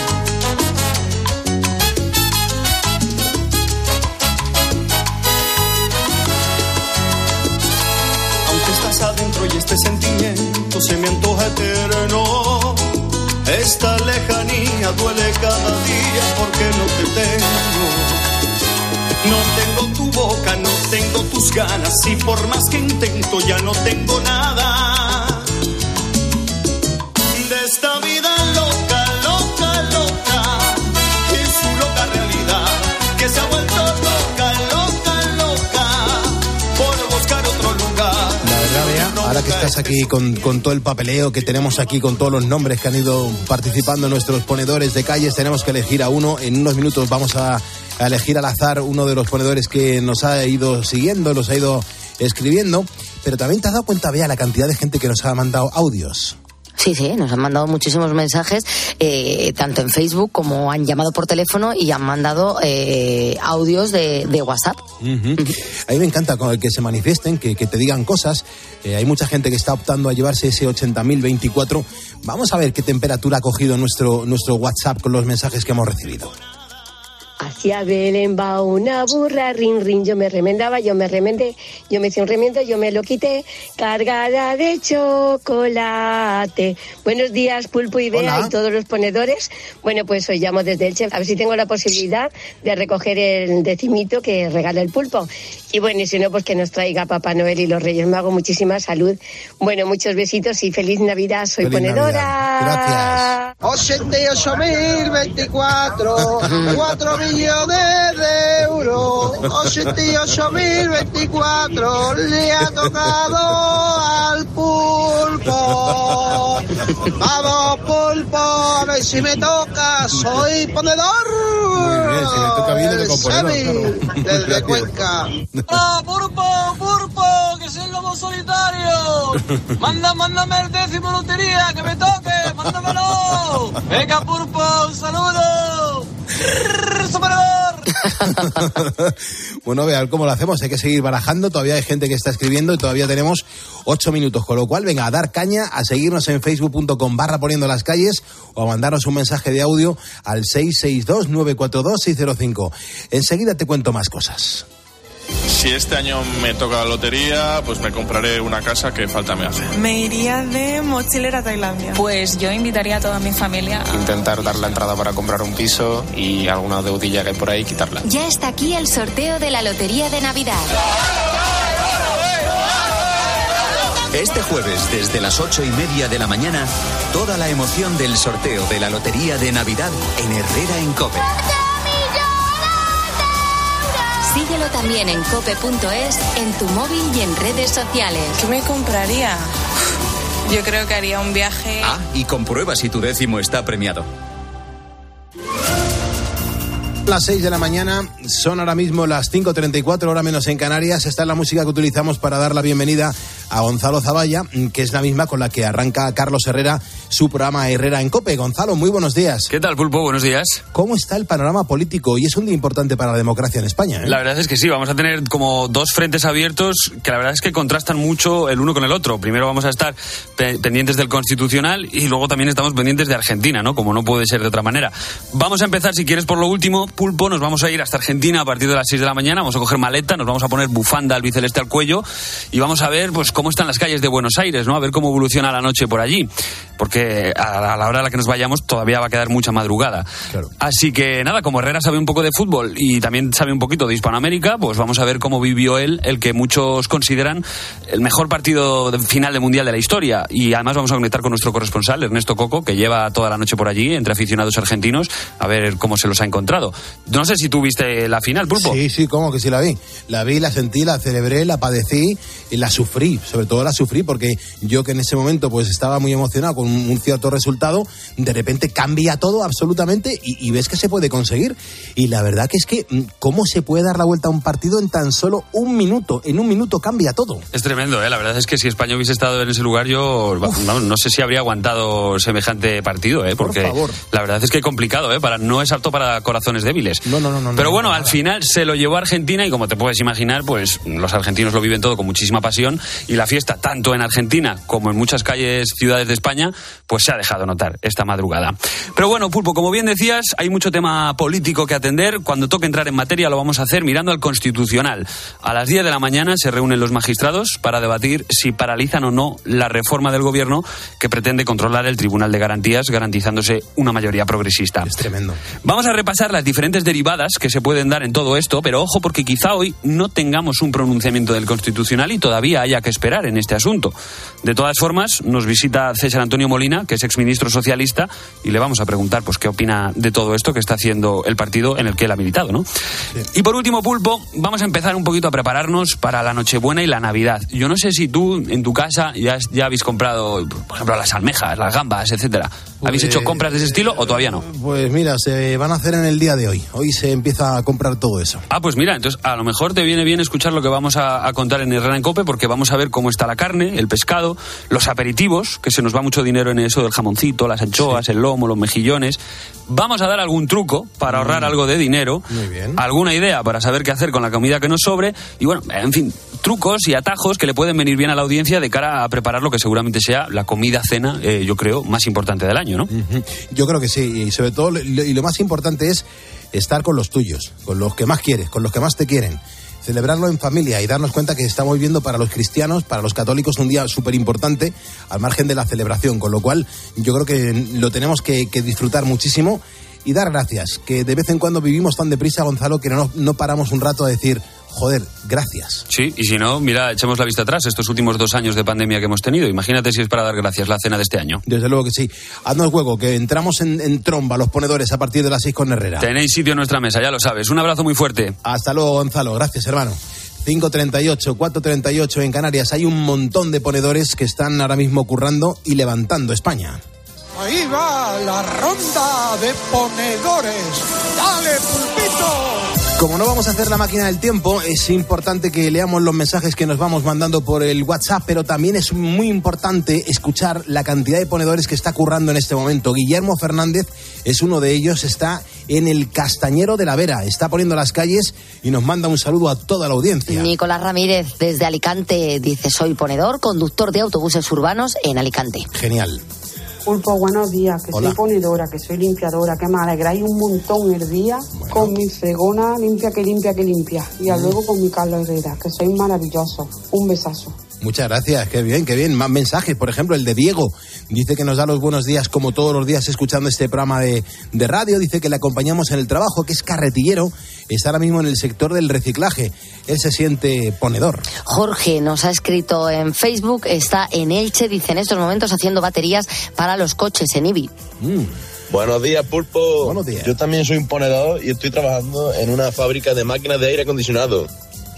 Adentro y este sentimiento se me antoja eterno. Esta lejanía duele cada día porque no te tengo. No tengo tu boca, no tengo tus ganas y por más que intento ya no tengo nada. De esta vida loca, loca, loca, y su loca realidad que se ha vuelto loca, loca, loca, por buscar otro lugar. Ahora que estás aquí con, con todo el papeleo que tenemos aquí, con todos los nombres que han ido participando nuestros ponedores de calles, tenemos que elegir a uno. En unos minutos vamos a, a elegir al azar uno de los ponedores que nos ha ido siguiendo, los ha ido escribiendo. Pero también te has dado cuenta, Bea, la cantidad de gente que nos ha mandado audios. Sí, sí, nos han mandado muchísimos mensajes, eh, tanto en Facebook como han llamado por teléfono y han mandado eh, audios de, de WhatsApp. Uh-huh. A mí me encanta que se manifiesten, que, que te digan cosas. Eh, hay mucha gente que está optando a llevarse ese ochenta mil veinticuatro. Vamos a ver qué temperatura ha cogido nuestro, nuestro WhatsApp con los mensajes que hemos recibido. Hacia Belén va una burra, rin, rin, yo me remendaba, yo me remendé, yo me hice un remiendo, yo me lo quité, cargada de chocolate. Buenos días, Pulpo y Bea. Hola. Y todos los ponedores. Bueno, pues hoy llamo desde Elche, a ver si tengo la posibilidad de recoger el decimito que regala el Pulpo. Y bueno, y si no, pues que nos traiga Papá Noel y los Reyes Magos. Muchísima salud. Bueno, muchos besitos y feliz Navidad. Soy feliz ponedora. Navidad. Gracias. ochenta y ocho mil veinticuatro, cuatro millones de euros. ochenta y ocho mil veinticuatro le ha tocado al Pulpo. Vamos, Pulpo, a ver si me toca. Soy ponedor. Muy bien, si me toca bien, le componedor, claro. Desde Cuenca. ¡Ah, Pulpo, Pulpo, que soy el lobo solitario! Manda, mándame el décimo lotería, que me toque, mándamelo. Venga, Pulpo, un saludo. Bueno, vean cómo lo hacemos. Hay que seguir barajando. Todavía hay gente que está escribiendo y todavía tenemos ocho minutos. Con lo cual, venga, a dar caña, a seguirnos en facebook punto com barra poniendo las calles o a mandarnos un mensaje de audio al seis seis dos nueve cuatro dos seis cero cinco. Enseguida te cuento más cosas. Si este año me toca la lotería, pues me compraré una casa que falta me hace. Me iría de mochilera a Tailandia. Pues yo invitaría a toda mi familia a... intentar dar la entrada para comprar un piso y alguna deudilla que hay por ahí quitarla. Ya está aquí el sorteo de la Lotería de Navidad. Este jueves, desde las ocho y media de la mañana, toda la emoción del sorteo de la Lotería de Navidad en Herrera en COPE. Síguelo también en cope punto es, en tu móvil y en redes sociales. ¿Qué me compraría? Yo creo que haría un viaje... Ah, y comprueba si tu décimo está premiado. Las seis de la mañana, son ahora mismo las cinco treinta y cuatro, hora menos en Canarias. Esta es la música que utilizamos para dar la bienvenida a Gonzalo Zavalla, que es la misma con la que arranca Carlos Herrera su programa Herrera en COPE. Gonzalo, muy buenos días. ¿Qué tal, Pulpo? Buenos días. ¿Cómo está el panorama político? Hoy es un día importante para la democracia en España, ¿eh? La verdad es que sí, vamos a tener como dos frentes abiertos que la verdad es que contrastan mucho el uno con el otro. Primero vamos a estar pe- pendientes del Constitucional y luego también estamos pendientes de Argentina, ¿no? Como no puede ser de otra manera. Vamos a empezar, si quieres, por lo último, Pulpo. Nos vamos a ir hasta Argentina a partir de las seis de la mañana. Vamos a coger maleta, nos vamos a poner bufanda albiceleste al cuello y vamos a ver pues cómo están las calles de Buenos Aires, ¿no? A ver cómo evoluciona la noche por allí, porque a la hora a la que nos vayamos todavía va a quedar mucha madrugada. Claro. Así que nada, como Herrera sabe un poco de fútbol y también sabe un poquito de Hispanoamérica, pues vamos a ver cómo vivió él el que muchos consideran el mejor partido de final de Mundial de la historia. Y además vamos a conectar con nuestro corresponsal, Ernesto Coco, que lleva toda la noche por allí entre aficionados argentinos, a ver cómo se los ha encontrado. No sé si tú viste la final, Pulpo. Sí, sí, cómo que sí la vi. La vi, la sentí, la celebré, la padecí y la sufrí. Sobre todo la sufrí porque yo, que en ese momento pues estaba muy emocionado con un cierto resultado, de repente cambia todo absolutamente y, y ves que se puede conseguir. Y la verdad que es que cómo se puede dar la vuelta a un partido en tan solo un minuto. En un minuto cambia todo. Es tremendo, ¿eh? La verdad es que si España hubiese estado en ese lugar, yo no, no sé si habría aguantado semejante partido, ¿eh? Porque Por favor. La verdad es que es complicado, ¿eh? Para, no es apto para corazones débiles. No, no, no. no Pero no, bueno, no, al final se lo llevó a Argentina y como te puedes imaginar, pues los argentinos lo viven todo con muchísima pasión y la fiesta, tanto en Argentina como en muchas calles, ciudades de España, pues se ha dejado notar esta madrugada. Pero bueno, Pulpo, como bien decías, hay mucho tema político que atender. Cuando toque entrar en materia lo vamos a hacer mirando al Constitucional. A las diez de la mañana se reúnen los magistrados para debatir si paralizan o no la reforma del gobierno que pretende controlar el Tribunal de Garantías, garantizándose una mayoría progresista. Es tremendo. Vamos a repasar las diferentes derivadas que se pueden dar en todo esto, pero ojo, porque quizá hoy no tengamos un pronunciamiento del Constitucional y todavía haya que esperar en este asunto. De todas formas, nos visita César Antonio Molina, que es exministro socialista, y le vamos a preguntar pues qué opina de todo esto que está haciendo el partido en el que él ha militado, ¿no? Sí. Y por último, Pulpo, vamos a empezar un poquito a prepararnos para la Nochebuena y la Navidad. Yo no sé si tú, en tu casa, ya, ya habéis comprado, por ejemplo, las almejas, las gambas, etcétera. ¿Habéis pues, hecho compras de ese estilo o todavía no? Pues mira, se van a hacer en el día de hoy. Hoy se empieza a comprar todo eso. Ah, pues mira, entonces a lo mejor te viene bien escuchar lo que vamos a, a contar en Herrera en COPE, porque vamos a ver cómo está la carne, el pescado, los aperitivos, que se nos va mucho dinero en eso del jamoncito, las anchoas, sí. el lomo, los mejillones. Vamos a dar algún truco para ahorrar mm. algo de dinero. Muy bien. Alguna idea para saber qué hacer con la comida que nos sobre. Y bueno, en fin, trucos y atajos que le pueden venir bien a la audiencia de cara a preparar lo que seguramente sea la comida cena, eh, yo creo, más importante del año, ¿no? Uh-huh. Yo creo que sí. Y sobre todo, y lo más importante es estar con los tuyos, con los que más quieres, con los que más te quieren. Celebrarlo en familia y darnos cuenta que estamos viviendo para los cristianos, para los católicos, un día súper importante al margen de la celebración, con lo cual yo creo que lo tenemos que, que disfrutar muchísimo y dar gracias, que de vez en cuando vivimos tan deprisa, Gonzalo, que no, no paramos un rato a decir, joder, gracias. Sí, y si no, mira, echemos la vista atrás, estos últimos dos años de pandemia que hemos tenido. Imagínate si es para dar gracias la cena de este año. Desde luego que sí. Haznos hueco, que entramos en, en tromba los ponedores a partir de las seis con Herrera. Tenéis sitio en nuestra mesa, ya lo sabes. Un abrazo muy fuerte. Hasta luego, Gonzalo. Gracias, hermano. cinco treinta y ocho, cuatro treinta y ocho en Canarias. Hay un montón de ponedores que están ahora mismo currando y levantando España. Ahí va la ronda de ponedores. ¡Dale, Pulpito! Como no vamos a hacer la máquina del tiempo, es importante que leamos los mensajes que nos vamos mandando por el WhatsApp, pero también es muy importante escuchar la cantidad de ponedores que está currando en este momento. Guillermo Fernández es uno de ellos, está en el Castañero de la Vera, está poniendo las calles y nos manda un saludo a toda la audiencia. Nicolás Ramírez, desde Alicante, dice: soy ponedor, conductor de autobuses urbanos en Alicante. Genial. Pulpo, buenos días, que Hola. Soy ponedora, que soy limpiadora, que me alegráis un montón el día bueno. con mi fregona limpia que limpia que limpia. Y mm. luego con mi Carlos Herrera, que soy maravilloso. Un besazo. Muchas gracias, qué bien, qué bien. Más mensajes, por ejemplo, el de Diego. Dice que nos da los buenos días como todos los días escuchando este programa de, de radio. Dice que le acompañamos en el trabajo, que es carretillero. Está ahora mismo en el sector del reciclaje. Él se siente ponedor. Jorge nos ha escrito en Facebook, está en Elche, dice, en estos momentos haciendo baterías para los coches en Ibi. Mm. Buenos días, Pulpo. Buenos días. Yo también soy un ponedor y estoy trabajando en una fábrica de máquinas de aire acondicionado.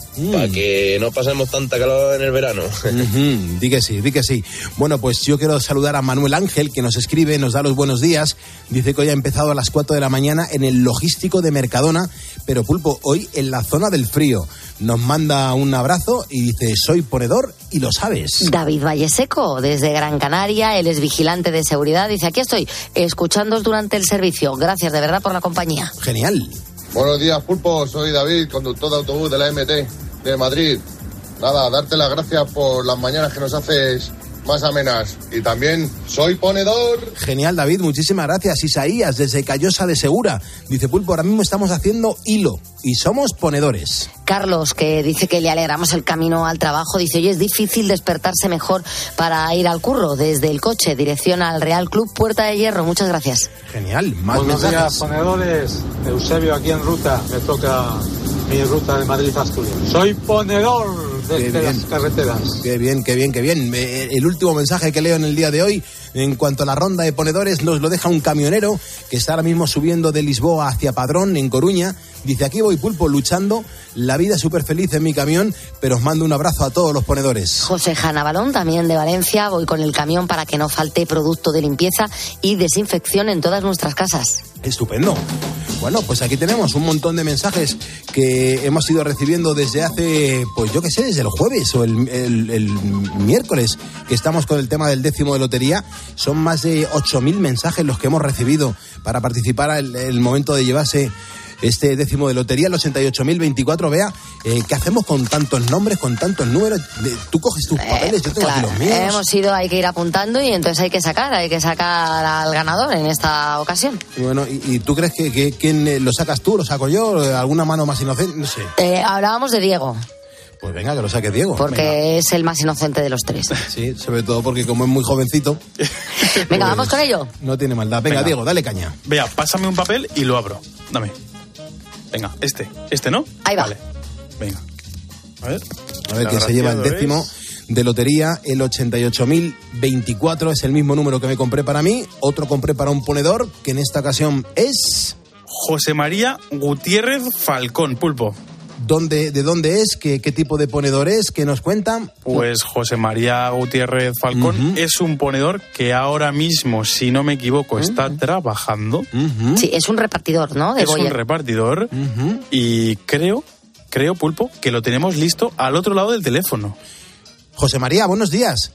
Mm. Para que no pasemos tanta calor en el verano. Uh-huh. Di que sí, di que sí. Bueno, pues yo quiero saludar a Manuel Ángel, que nos escribe, nos da los buenos días. Dice que hoy ha empezado a las cuatro de la mañana en el logístico de Mercadona, pero Pulpo, hoy en la zona del frío. Nos manda un abrazo y dice, soy ponedor y lo sabes. David Valleseco, desde Gran Canaria, él es vigilante de seguridad. Dice, aquí estoy, escuchándoos durante el servicio. Gracias de verdad por la compañía. Genial. Buenos días, Pulpo. Soy David, conductor de autobús de la M T de Madrid. Nada, darte las gracias por las mañanas que nos haces más amenas. Y también soy ponedor. Genial, David, muchísimas gracias. Isaías, desde Callosa de Segura. Dice, Pulpo, ahora mismo estamos haciendo hilo y somos ponedores. Carlos, que dice que le alegramos el camino al trabajo, dice, oye, es difícil despertarse mejor para ir al curro. Desde el coche, dirección al Real Club Puerta de Hierro. Muchas gracias. Genial, más Buenos mensajes. días, ponedores. Eusebio, aquí en ruta. Me toca mi ruta de Madrid a Asturias. Soy ponedor desde las carreteras. Qué bien, qué bien, qué bien. El último mensaje que leo en el día de hoy, en cuanto a la ronda de ponedores, nos lo deja un camionero que está ahora mismo subiendo de Lisboa hacia Padrón, en Coruña. Dice, aquí voy, Pulpo, luchando, la vida súper feliz en mi camión, pero os mando un abrazo a todos los ponedores. José Janabalón, también de Valencia, voy con el camión para que no falte producto de limpieza y desinfección en todas nuestras casas. Estupendo. Bueno, pues aquí tenemos un montón de mensajes que hemos ido recibiendo desde hace, pues yo qué sé, desde el jueves o el, el, el miércoles, que estamos con el tema del décimo de lotería. Son más de ocho mil mensajes los que hemos recibido para participar en el, el momento de llevarse este décimo de lotería, el ochenta y ocho mil veinticuatro. Vea, eh, ¿qué hacemos con tantos nombres, con tantos números? De, tú coges tus papeles, yo tengo claro, aquí los míos. Hemos ido, hay que ir apuntando y entonces hay que sacar, hay que sacar al ganador en esta ocasión. Bueno, ¿y, y tú crees que, que quién lo sacas tú, lo saco yo, alguna mano más inocente? No sé. Eh, hablábamos de Diego. Pues venga, que lo saque Diego. Porque venga. Es el más inocente de los tres. Sí, sobre todo porque como es muy jovencito. Venga, pues, vamos con ello. No tiene maldad. Venga, venga, Diego, dale caña. Vea, pásame un papel y lo abro. Dame. Venga, este. Este, ¿no? Ahí va. Vale. Venga. A ver. A ver quién se lleva el décimo de lotería. El ochenta y ocho mil veinticuatro es el mismo número que me compré para mí. Otro compré para un ponedor, que en esta ocasión es... José María Gutiérrez Falcón, Pulpo. ¿Dónde, ¿De dónde es? ¿Qué, qué tipo de ponedor es? ¿Qué nos cuentan? Pues José María Gutiérrez Falcón uh-huh. es un ponedor que ahora mismo, si no me equivoco, uh-huh. está trabajando. Uh-huh. Sí, es un repartidor, ¿no? De es Goya. Un repartidor uh-huh. y creo, creo, Pulpo, que lo tenemos listo al otro lado del teléfono. José María, buenos días.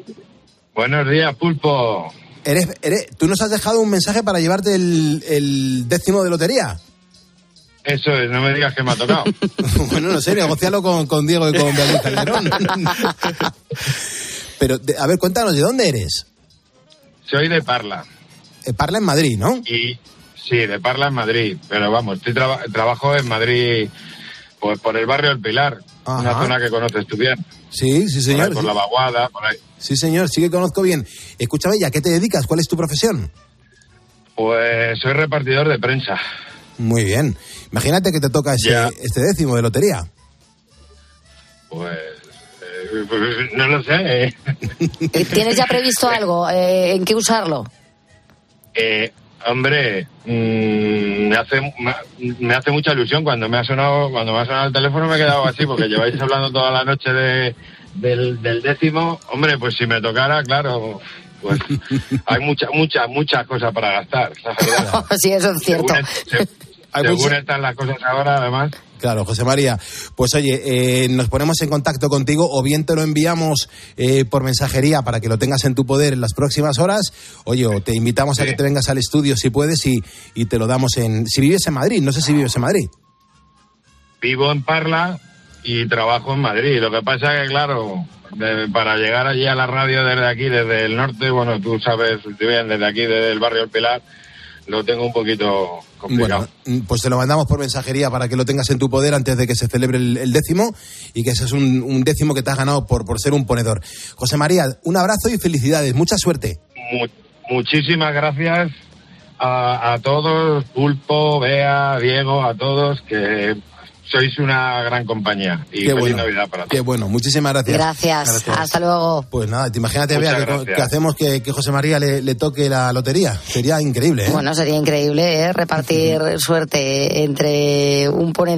Buenos días, Pulpo. ¿Eres, eres, ¿Tú nos has dejado un mensaje para llevarte el, el décimo de lotería? Eso es, no me digas que me ha tocado. Bueno, no sé, negocialo con, con Diego y con Beatriz Calderón. Pero, de, a ver, cuéntanos, ¿de dónde eres? Soy de Parla. Eh, Parla en Madrid, ¿no? Y sí, de Parla en Madrid. Pero vamos, estoy traba, trabajo en Madrid pues, por el barrio El Pilar. Ajá. Una zona que conoces tú bien. Sí, sí, señor. Por, ahí, por sí. la Vaguada, por ahí. Sí, señor, sí que conozco bien. Escúchame, ¿y a qué te dedicas? ¿Cuál es tu profesión? Pues soy repartidor de prensa. Muy bien. Imagínate que te toca ese, este décimo de lotería. Pues, eh, pues no lo sé. ¿Tienes ya previsto algo? Eh, ¿En qué usarlo? Eh, hombre, mmm, me hace me, me hace mucha ilusión cuando me ha sonado cuando me ha sonado el teléfono. Me he quedado así porque lleváis hablando toda la noche de del, del décimo. Hombre, pues si me tocara, claro. Pues hay muchas, muchas, muchas cosas para gastar. Sí, eso es cierto. Según, se, según mucha... están las cosas ahora, además. Claro, José María. Pues oye, eh, nos ponemos en contacto contigo o bien te lo enviamos eh, por mensajería para que lo tengas en tu poder en las próximas horas. Oye, o te invitamos sí. a que te vengas al estudio si puedes y, y te lo damos en... Si vives en Madrid, no sé si vives en Madrid. Vivo en Parla y trabajo en Madrid. Lo que pasa es que, claro... De, para llegar allí a la radio desde aquí, desde el norte, bueno, tú sabes bien, desde aquí, desde el barrio El Pilar, lo tengo un poquito complicado. Bueno, pues te lo mandamos por mensajería para que lo tengas en tu poder antes de que se celebre el, el décimo y que ese es un, un décimo que te has ganado por, por ser un ponedor. José María, un abrazo y felicidades, mucha suerte. Mu- muchísimas gracias a, a todos, Pulpo, Bea, Diego, a todos, que... sois una gran compañía y qué feliz bueno, Navidad para todos. Qué bueno, muchísimas gracias. Gracias, gracias. Hasta luego. Pues nada, te imagínate, Bea, que, que hacemos que, que José María le, le toque la lotería. Sería increíble, ¿eh? Bueno, sería increíble, ¿eh? Repartir suerte entre un ponedor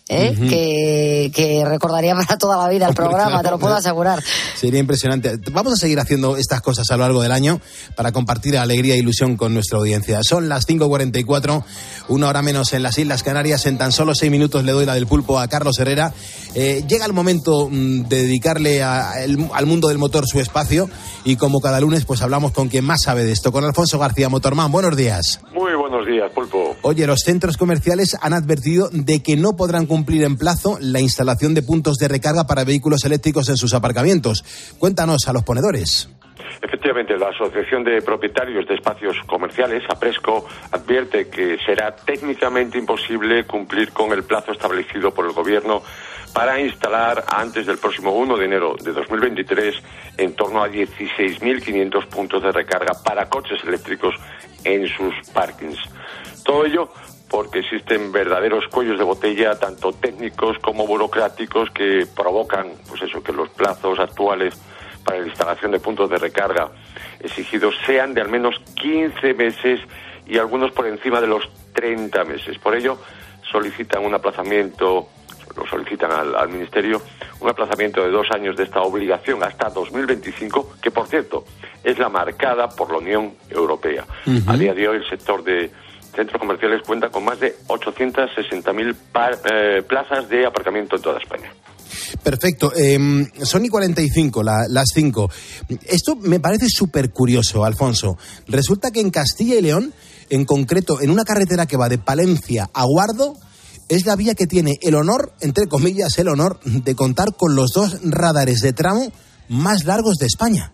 ¿eh? uh-huh. que, que recordaría para toda la vida el programa, claro, te lo puedo asegurar. Sería impresionante. Vamos a seguir haciendo estas cosas a lo largo del año para compartir alegría e ilusión con nuestra audiencia. Son las cinco cuarenta y cuatro, una hora menos en las Islas Canarias. En tan solo seis minutos le doy la del pulpo a Carlos Herrera. Eh, llega el momento mm, de dedicarle a, el, al mundo del motor su espacio y como cada lunes pues hablamos con quien más sabe de esto, con Alfonso García, Motorman. Buenos días. Muy buenos días, pulpo. Oye, los centros comerciales han advertido de que no podrán cumplir en plazo la instalación de puntos de recarga para vehículos eléctricos en sus aparcamientos. Cuéntanos a los ponedores. Efectivamente, la Asociación de Propietarios de Espacios Comerciales, APRESCO, advierte que será técnicamente imposible cumplir con el plazo establecido por el Gobierno para instalar antes del próximo uno de enero de dos mil veintitrés en torno a dieciséis mil quinientos puntos de recarga para coches eléctricos en sus parkings. Todo ello porque existen verdaderos cuellos de botella, tanto técnicos como burocráticos, que provocan, pues eso, que los plazos actuales para la instalación de puntos de recarga exigidos sean de al menos quince meses y algunos por encima de los treinta meses. Por ello, solicitan un aplazamiento, lo solicitan al, al Ministerio, un aplazamiento de dos años de esta obligación hasta dos mil veinticinco, que por cierto es la marcada por la Unión Europea. Uh-huh. A día de hoy el sector de centros comerciales cuenta con más de ochocientas sesenta mil eh, plazas de aparcamiento en toda España. Perfecto. Eh, son y cuarenta y cinco, la, las cinco. Esto me parece súper curioso, Alfonso. Resulta que en Castilla y León, en concreto, en una carretera que va de Palencia a Guardo, es la vía que tiene el honor, entre comillas, el honor de contar con los dos radares de tramo más largos de España.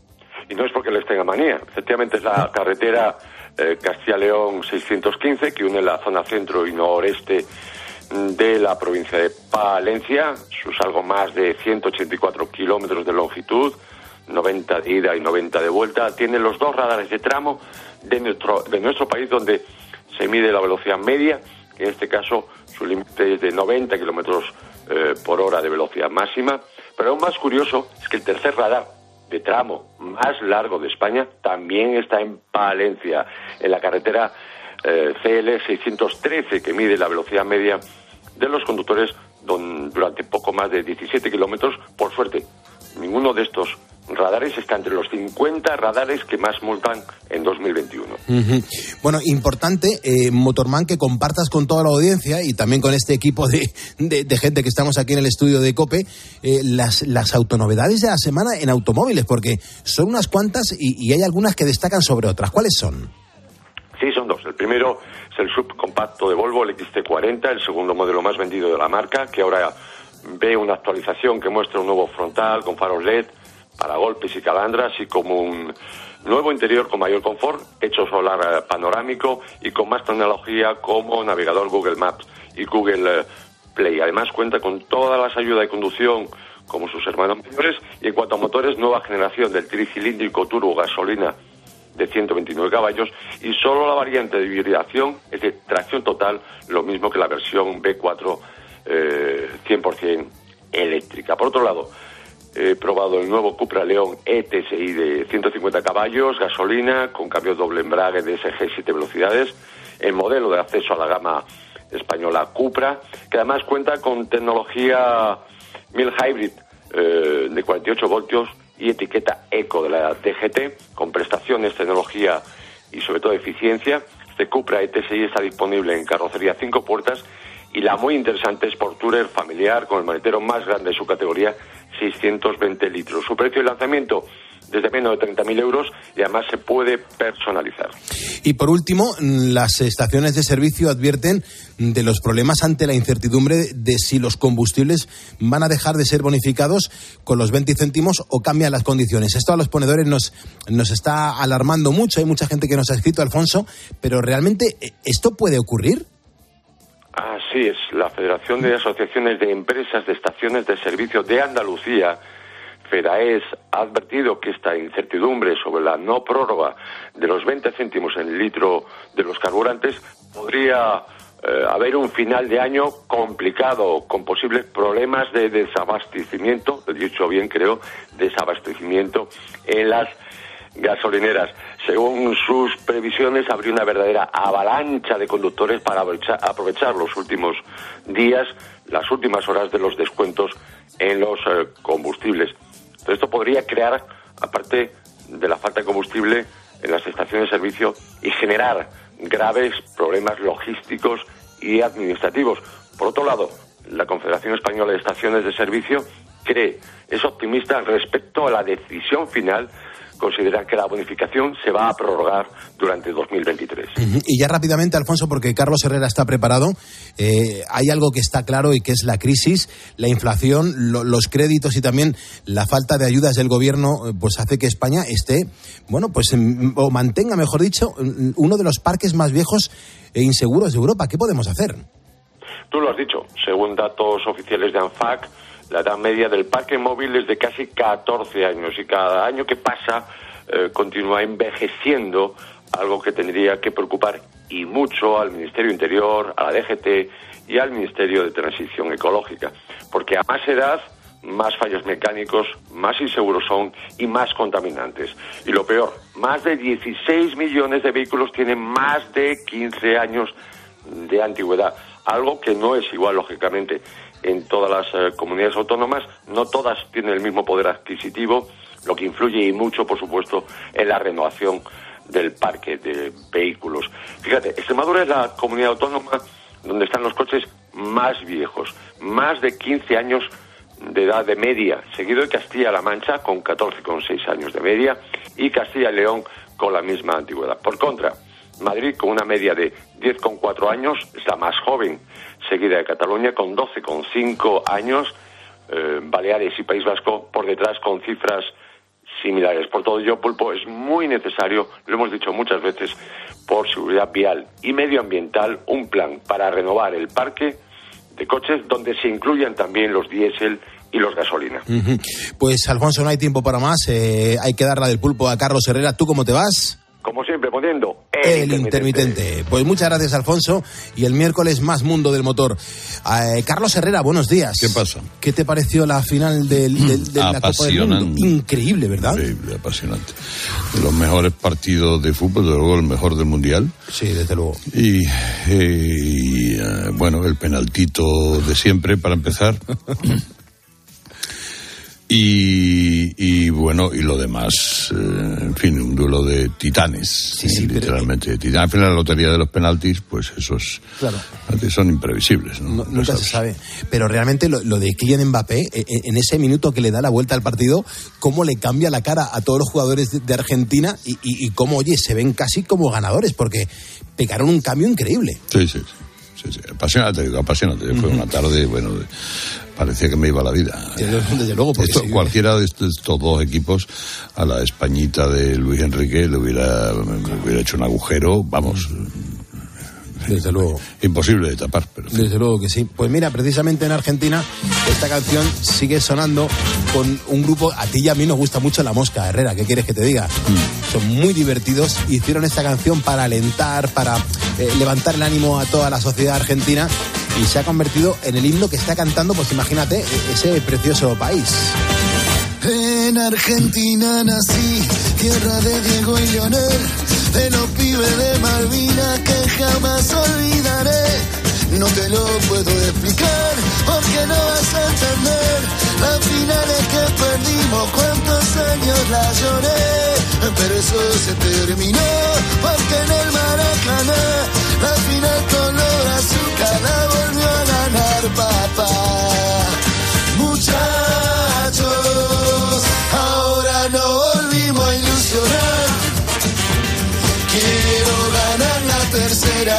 Y no es porque les tenga manía. Efectivamente es la carretera eh, Castilla-León seiscientos quince, que une la zona centro y noreste de la provincia de Palencia, sus algo más de ciento ochenta y cuatro kilómetros de longitud, noventa de ida y noventa de vuelta. Tiene los dos radares de tramo de nuestro, de nuestro país, donde se mide la velocidad media, que en este caso su límite es de noventa kilómetros eh, por hora de velocidad máxima. Pero aún más curioso es que el tercer radar de tramo más largo de España también está en Palencia, en la carretera eh, C L seiscientos trece, que mide la velocidad media de los conductores don, durante poco más de diecisiete kilómetros. Por suerte, ninguno de estos radares está entre los cincuenta radares que más multan en dos mil veintiuno. Uh-huh. Bueno, importante, eh, Motorman, que compartas con toda la audiencia y también con este equipo de, de, de gente que estamos aquí en el estudio de COPE, eh, las, las autonovedades de la semana en automóviles, porque son unas cuantas y, y hay algunas que destacan sobre otras. ¿Cuáles son? Sí, son dos. El primero es el subcompacto de Volvo, el X C cuarenta, el segundo modelo más vendido de la marca, que ahora ve una actualización que muestra un nuevo frontal con faros L E D para golpes y calandras, así como un nuevo interior con mayor confort, techo solar panorámico y con más tecnología como navegador Google Maps y Google Play. Además cuenta con todas las ayudas de conducción como sus hermanos mayores, y en cuanto a motores, nueva generación del tricilíndrico turbo gasolina de ciento veintinueve caballos, y solo la variante de hibridación es de tracción total, lo mismo que la versión B cuatro eh, cien por ciento eléctrica. Por otro lado, he probado el nuevo Cupra León E T S I de ciento cincuenta caballos, gasolina, con cambio doble embrague de S G siete velocidades, el modelo de acceso a la gama española Cupra, que además cuenta con tecnología Mild Hybrid eh, de cuarenta y ocho voltios y etiqueta Eco de la D G T, con prestaciones, tecnología y sobre todo eficiencia. Este Cupra E T S I está disponible en carrocería cinco puertas y la muy interesante Sport Tourer familiar, con el maletero más grande de su categoría, seiscientos veinte litros. Su precio de lanzamiento desde menos de treinta mil euros, y además se puede personalizar. Y por último, las estaciones de servicio advierten de los problemas ante la incertidumbre de si los combustibles van a dejar de ser bonificados con los veinte céntimos o cambian las condiciones. Esto a los ponedores nos, nos está alarmando mucho. Hay mucha gente que nos ha escrito, Alfonso, pero ¿realmente esto puede ocurrir? Así es. La Federación de Asociaciones de Empresas de Estaciones de Servicio de Andalucía, FEDAES, ha advertido que esta incertidumbre sobre la no prórroga de los veinte céntimos en el litro de los carburantes podría eh, haber un final de año complicado, con posibles problemas de desabastecimiento, lo he dicho bien creo, desabastecimiento en las gasolineras. Según sus previsiones, habría una verdadera avalancha de conductores para aprovechar, aprovechar los últimos días, las últimas horas de los descuentos en los eh, combustibles. Entonces, esto podría crear, aparte de la falta de combustible en las estaciones de servicio, y generar graves problemas logísticos y administrativos. Por otro lado, la Confederación Española de Estaciones de Servicio cree, es optimista respecto a la decisión final. Considera que la bonificación se va a prorrogar durante dos mil veintitrés. Uh-huh. Y ya rápidamente, Alfonso, porque Carlos Herrera está preparado, eh, hay algo que está claro y que es la crisis, la inflación, lo, los créditos y también la falta de ayudas del gobierno, pues hace que España esté, bueno, pues o mantenga, mejor dicho, uno de los parques más viejos e inseguros de Europa. ¿Qué podemos hacer? Tú lo has dicho, según datos oficiales de ANFAC, la edad media del parque móvil es de casi catorce años y cada año que pasa eh, continúa envejeciendo, algo que tendría que preocupar y mucho al Ministerio Interior, a la D G T y al Ministerio de Transición Ecológica, porque a más edad, más fallos mecánicos, más inseguros son y más contaminantes. Y lo peor, más de dieciséis millones de vehículos tienen más de quince años de antigüedad, algo que no es igual, lógicamente, en todas las eh, comunidades autónomas. No todas tienen el mismo poder adquisitivo, lo que influye y mucho, por supuesto, en la renovación del parque de vehículos. Fíjate, Extremadura es la comunidad autónoma donde están los coches más viejos, más de quince años de edad de media, seguido de Castilla-La Mancha con catorce coma seis años de media y Castilla y León con la misma antigüedad. Por contra, Madrid, con una media de diez coma cuatro años, es la más joven, seguida de Cataluña con doce coma cinco años, eh, Baleares y País Vasco por detrás con cifras similares. Por todo ello, Pulpo, es muy necesario, lo hemos dicho muchas veces, por seguridad vial y medioambiental, un plan para renovar el parque de coches donde se incluyan también los diésel y los gasolina. Uh-huh. Pues, Alfonso, no hay tiempo para más, eh, hay que dar la del pulpo a Carlos Herrera. ¿Tú cómo te vas? Como siempre, poniendo el, el intermitente. intermitente. Pues muchas gracias, Alfonso. Y el miércoles más mundo del motor. Eh, Carlos Herrera, buenos días. ¿Qué pasa? ¿Qué te pareció la final del, del, de la Copa del Mundo? Increíble, ¿verdad? Increíble, apasionante. De los mejores partidos de fútbol, desde luego el mejor del Mundial. Sí, desde luego. Y, y uh, bueno, el penaltito de siempre, para empezar. Y, y bueno, y lo demás, eh, en fin, un duelo de titanes, sí, sí, literalmente pero... de titanes. Al final, la lotería de los penaltis, pues esos claro. son imprevisibles, ¿no? no nunca se sabe. Pero realmente lo, lo de Kylian Mbappé, en, en ese minuto que le da la vuelta al partido, cómo le cambia la cara a todos los jugadores de, de Argentina y, y, y cómo, oye, se ven casi como ganadores, porque pegaron un cambio increíble. Sí, sí, sí. sí, sí. Apasionante, digo, apasionante. Uh-huh. Fue una tarde, bueno... De... parecía que me iba la vida. Desde luego, porque Esto, sí, cualquiera de estos, estos dos equipos, a la Españita de Luis Enrique le hubiera, le hubiera hecho un agujero, vamos. Desde luego. Imposible de tapar. Pero sí. Desde luego que sí. Pues mira, precisamente en Argentina esta canción sigue sonando con un grupo, a ti y a mí nos gusta mucho La Mosca, Herrera, ¿qué quieres que te diga? Mm. Son muy divertidos, hicieron esta canción para alentar, para eh, levantar el ánimo a toda la sociedad argentina y se ha convertido en el himno que está cantando, pues imagínate, ese precioso país. En Argentina nací, tierra de Diego y Leonel, de los pibes de Malvinas que jamás olvidaré. No te lo puedo explicar, porque no vas a entender las finales que perdimos, cuántos años la lloré, pero eso se terminó, porque en el Maracaná la final color azúcar la volvió a ganar papá. Muchachos, ahora no volvimos a ilusionar, quiero ganar la tercera,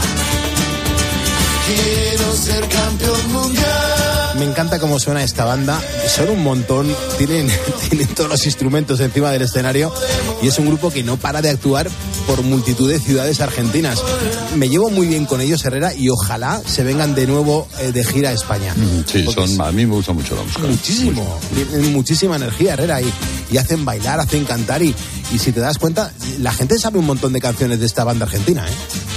quiero ser campeón mundial. Me encanta cómo suena esta banda, son un montón, tienen, tienen todos los instrumentos encima del escenario y es un grupo que no para de actuar por multitud de ciudades argentinas. Me llevo muy bien con ellos, Herrera, y ojalá se vengan de nuevo eh, de gira a España. Sí, son, a mí me gusta mucho la música. Muchísimo, tienen muchísima energía, Herrera, y, y hacen bailar, hacen cantar y, y si te das cuenta, la gente sabe un montón de canciones de esta banda argentina, ¿eh?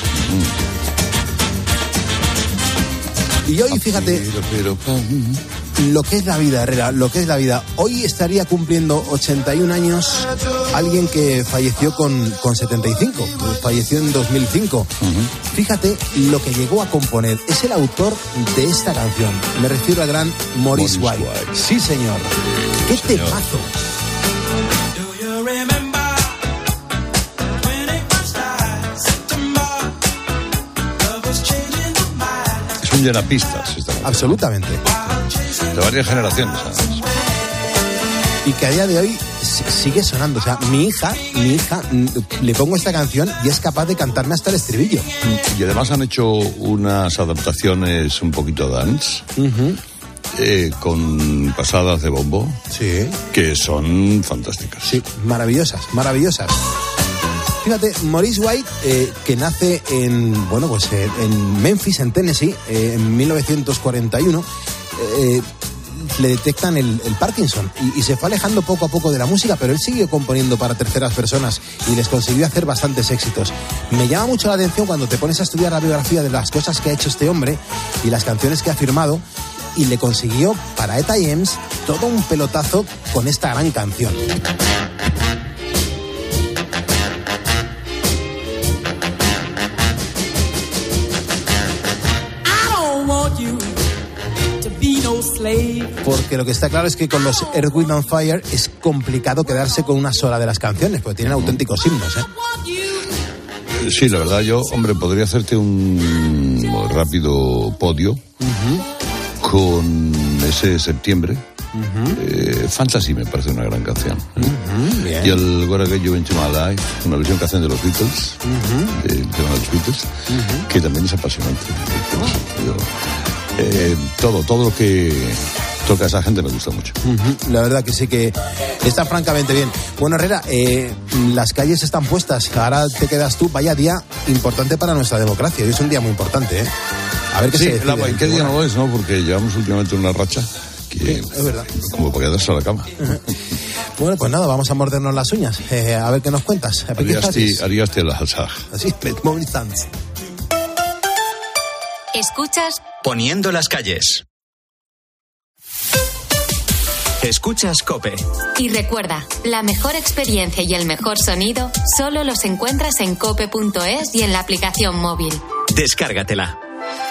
Mm. Y hoy, fíjate, lo que es la vida, Herrera, lo que es la vida. Hoy estaría cumpliendo ochenta y un años alguien que falleció con, con setenta y cinco, falleció en dos mil cinco. Uh-huh. Fíjate lo que llegó a componer. Es el autor de esta canción. Me refiero al gran Maurice, Maurice White. White. Sí, señor. Sí, ¡qué señor. Temazo! Es un llenapistas. Absolutamente. De varias generaciones, además. Y que a día de hoy sigue sonando. O sea, mi hija, mi hija, le pongo esta canción y es capaz de cantarme hasta el estribillo. Y además han hecho unas adaptaciones un poquito dance, uh-huh. eh, con pasadas de bombo, sí, que son fantásticas. Sí, maravillosas, maravillosas. Fíjate, Maurice White, eh, que nace en, bueno, pues eh, en Memphis, en Tennessee, eh, en mil novecientos cuarenta y uno, eh, le detectan el, el Parkinson y, y se fue alejando poco a poco de la música, pero él siguió componiendo para terceras personas y les consiguió hacer bastantes éxitos. Me llama mucho la atención cuando te pones a estudiar la biografía de las cosas que ha hecho este hombre y las canciones que ha firmado, y le consiguió para Etta James todo un pelotazo con esta gran canción. Porque lo que está claro es que con los Earth, Wind and Fire es complicado quedarse con una sola de las canciones, porque tienen auténticos himnos, ¿eh? Sí, la verdad, yo, hombre, podría hacerte un rápido podio uh-huh. con ese Septiembre. Uh-huh. eh, Fantasy me parece una gran canción. Uh-huh, bien. Y el Gotta Get You Into My Life, una versión que hacen de los Beatles, uh-huh. del tema de los Beatles, uh-huh. que también es apasionante. Uh-huh. Yo, eh, todo, todo lo que toca a esa gente me gusta mucho. Uh-huh. La verdad que sí, que está francamente bien. Bueno, Herrera, eh, las calles están puestas, ahora te quedas tú. Vaya día importante para nuestra democracia. Hoy es un día muy importante, ¿eh? A ver qué sí, se decide. La, ¿qué día no es, no? Porque llevamos últimamente una racha que, sí, es verdad, como para quedarse a la cama. Uh-huh. Bueno, pues nada, vamos a mordernos las uñas, eh, a ver qué nos cuentas. Ariasti la Hazaj. Así, moment dance. Escuchas Poniendo las calles. Escuchas COPE. Y recuerda, la mejor experiencia y el mejor sonido solo los encuentras en cope punto es y en la aplicación móvil. Descárgatela.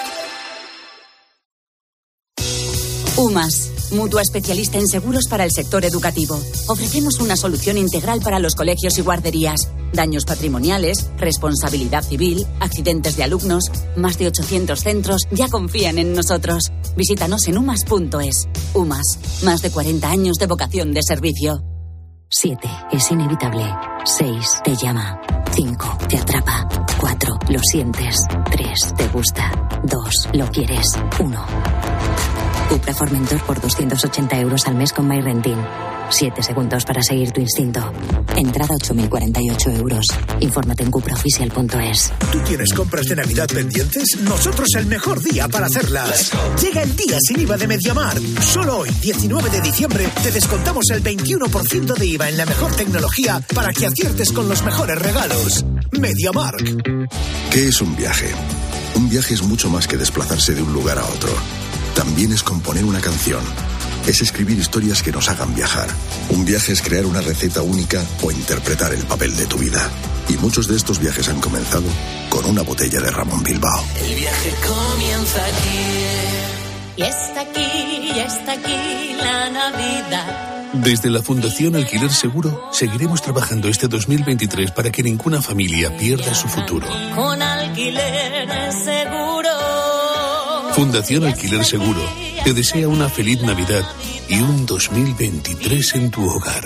UMAS, mutua especialista en seguros para el sector educativo. Ofrecemos una solución integral para los colegios y guarderías. Daños patrimoniales, responsabilidad civil, accidentes de alumnos. Más de ochocientos centros ya confían en nosotros. Visítanos en umas punto es. UMAS, más de cuarenta años de vocación de servicio. siete. Es inevitable. seis. Te llama. cinco. Te atrapa. cuatro. Lo sientes. tres. Te gusta. dos. Lo quieres. uno. Cupra Formentor por doscientos ochenta euros al mes con MyRenting. siete segundos para seguir tu instinto. Entrada ocho mil cuarenta y ocho euros. Infórmate en cupraoficial punto es. ¿Tú tienes compras de Navidad pendientes? Nosotros el mejor día para hacerlas. Llega el día sin I V A de MediaMarkt. Solo hoy, diecinueve de diciembre, te descontamos el veintiuno por ciento de I V A en la mejor tecnología para que aciertes con los mejores regalos. MediaMarkt. ¿Qué es un viaje? Un viaje es mucho más que desplazarse de un lugar a otro. También es componer una canción. Es escribir historias que nos hagan viajar. Un viaje es crear una receta única o interpretar el papel de tu vida. Y muchos de estos viajes han comenzado con una botella de Ramón Bilbao. El viaje comienza aquí. Y está aquí, y está aquí la Navidad. Desde la Fundación Alquiler Seguro seguiremos trabajando este dos mil veintitrés para que ninguna familia pierda su futuro. Con Alquiler Seguro. Fundación Alquiler Seguro te desea una feliz Navidad y un dos mil veintitrés en tu hogar.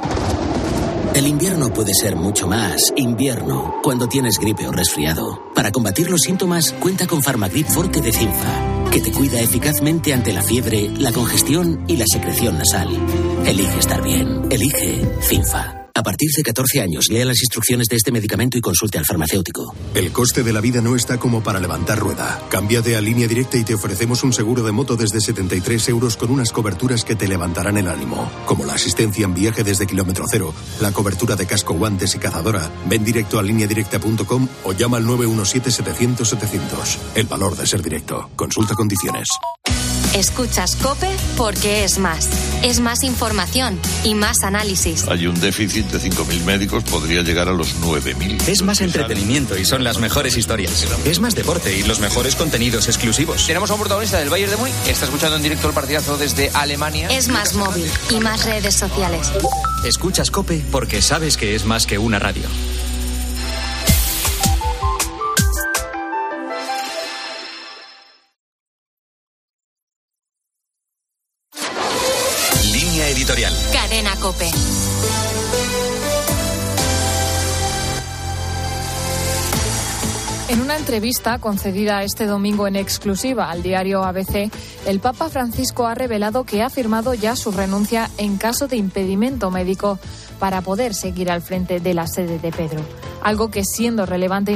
El invierno puede ser mucho más invierno cuando tienes gripe o resfriado. Para combatir los síntomas, cuenta con Farmagrip Forte de Cinfa, que te cuida eficazmente ante la fiebre, la congestión y la secreción nasal. Elige estar bien. Elige Cinfa. A partir de catorce años, lea las instrucciones de este medicamento y consulte al farmacéutico. El coste de la vida no está como para levantar rueda. Cámbiate a Línea Directa y te ofrecemos un seguro de moto desde setenta y tres euros con unas coberturas que te levantarán el ánimo. Como la asistencia en viaje desde kilómetro cero, la cobertura de casco, guantes y cazadora. Ven directo a línea directa punto com o llama al nueve uno siete setecientos setecientos. El valor de ser directo. Consulta condiciones. Escuchas COPE porque es más. Es más información y más análisis. Hay un déficit de cinco mil médicos, podría llegar a los nueve mil. Es más entretenimiento y son las mejores historias. Es más deporte y los mejores contenidos exclusivos. Tenemos a un protagonista del Bayern de Múnich que está escuchando en directo el partidazo desde Alemania. Es más móvil y más redes sociales. Escuchas COPE porque sabes que es más que una radio. Línea editorial. Cadena COPE. En una entrevista concedida este domingo en exclusiva al diario A B C, el Papa Francisco ha revelado que ha firmado ya su renuncia en caso de impedimento médico para poder seguir al frente de la sede de Pedro. Algo que, siendo relevante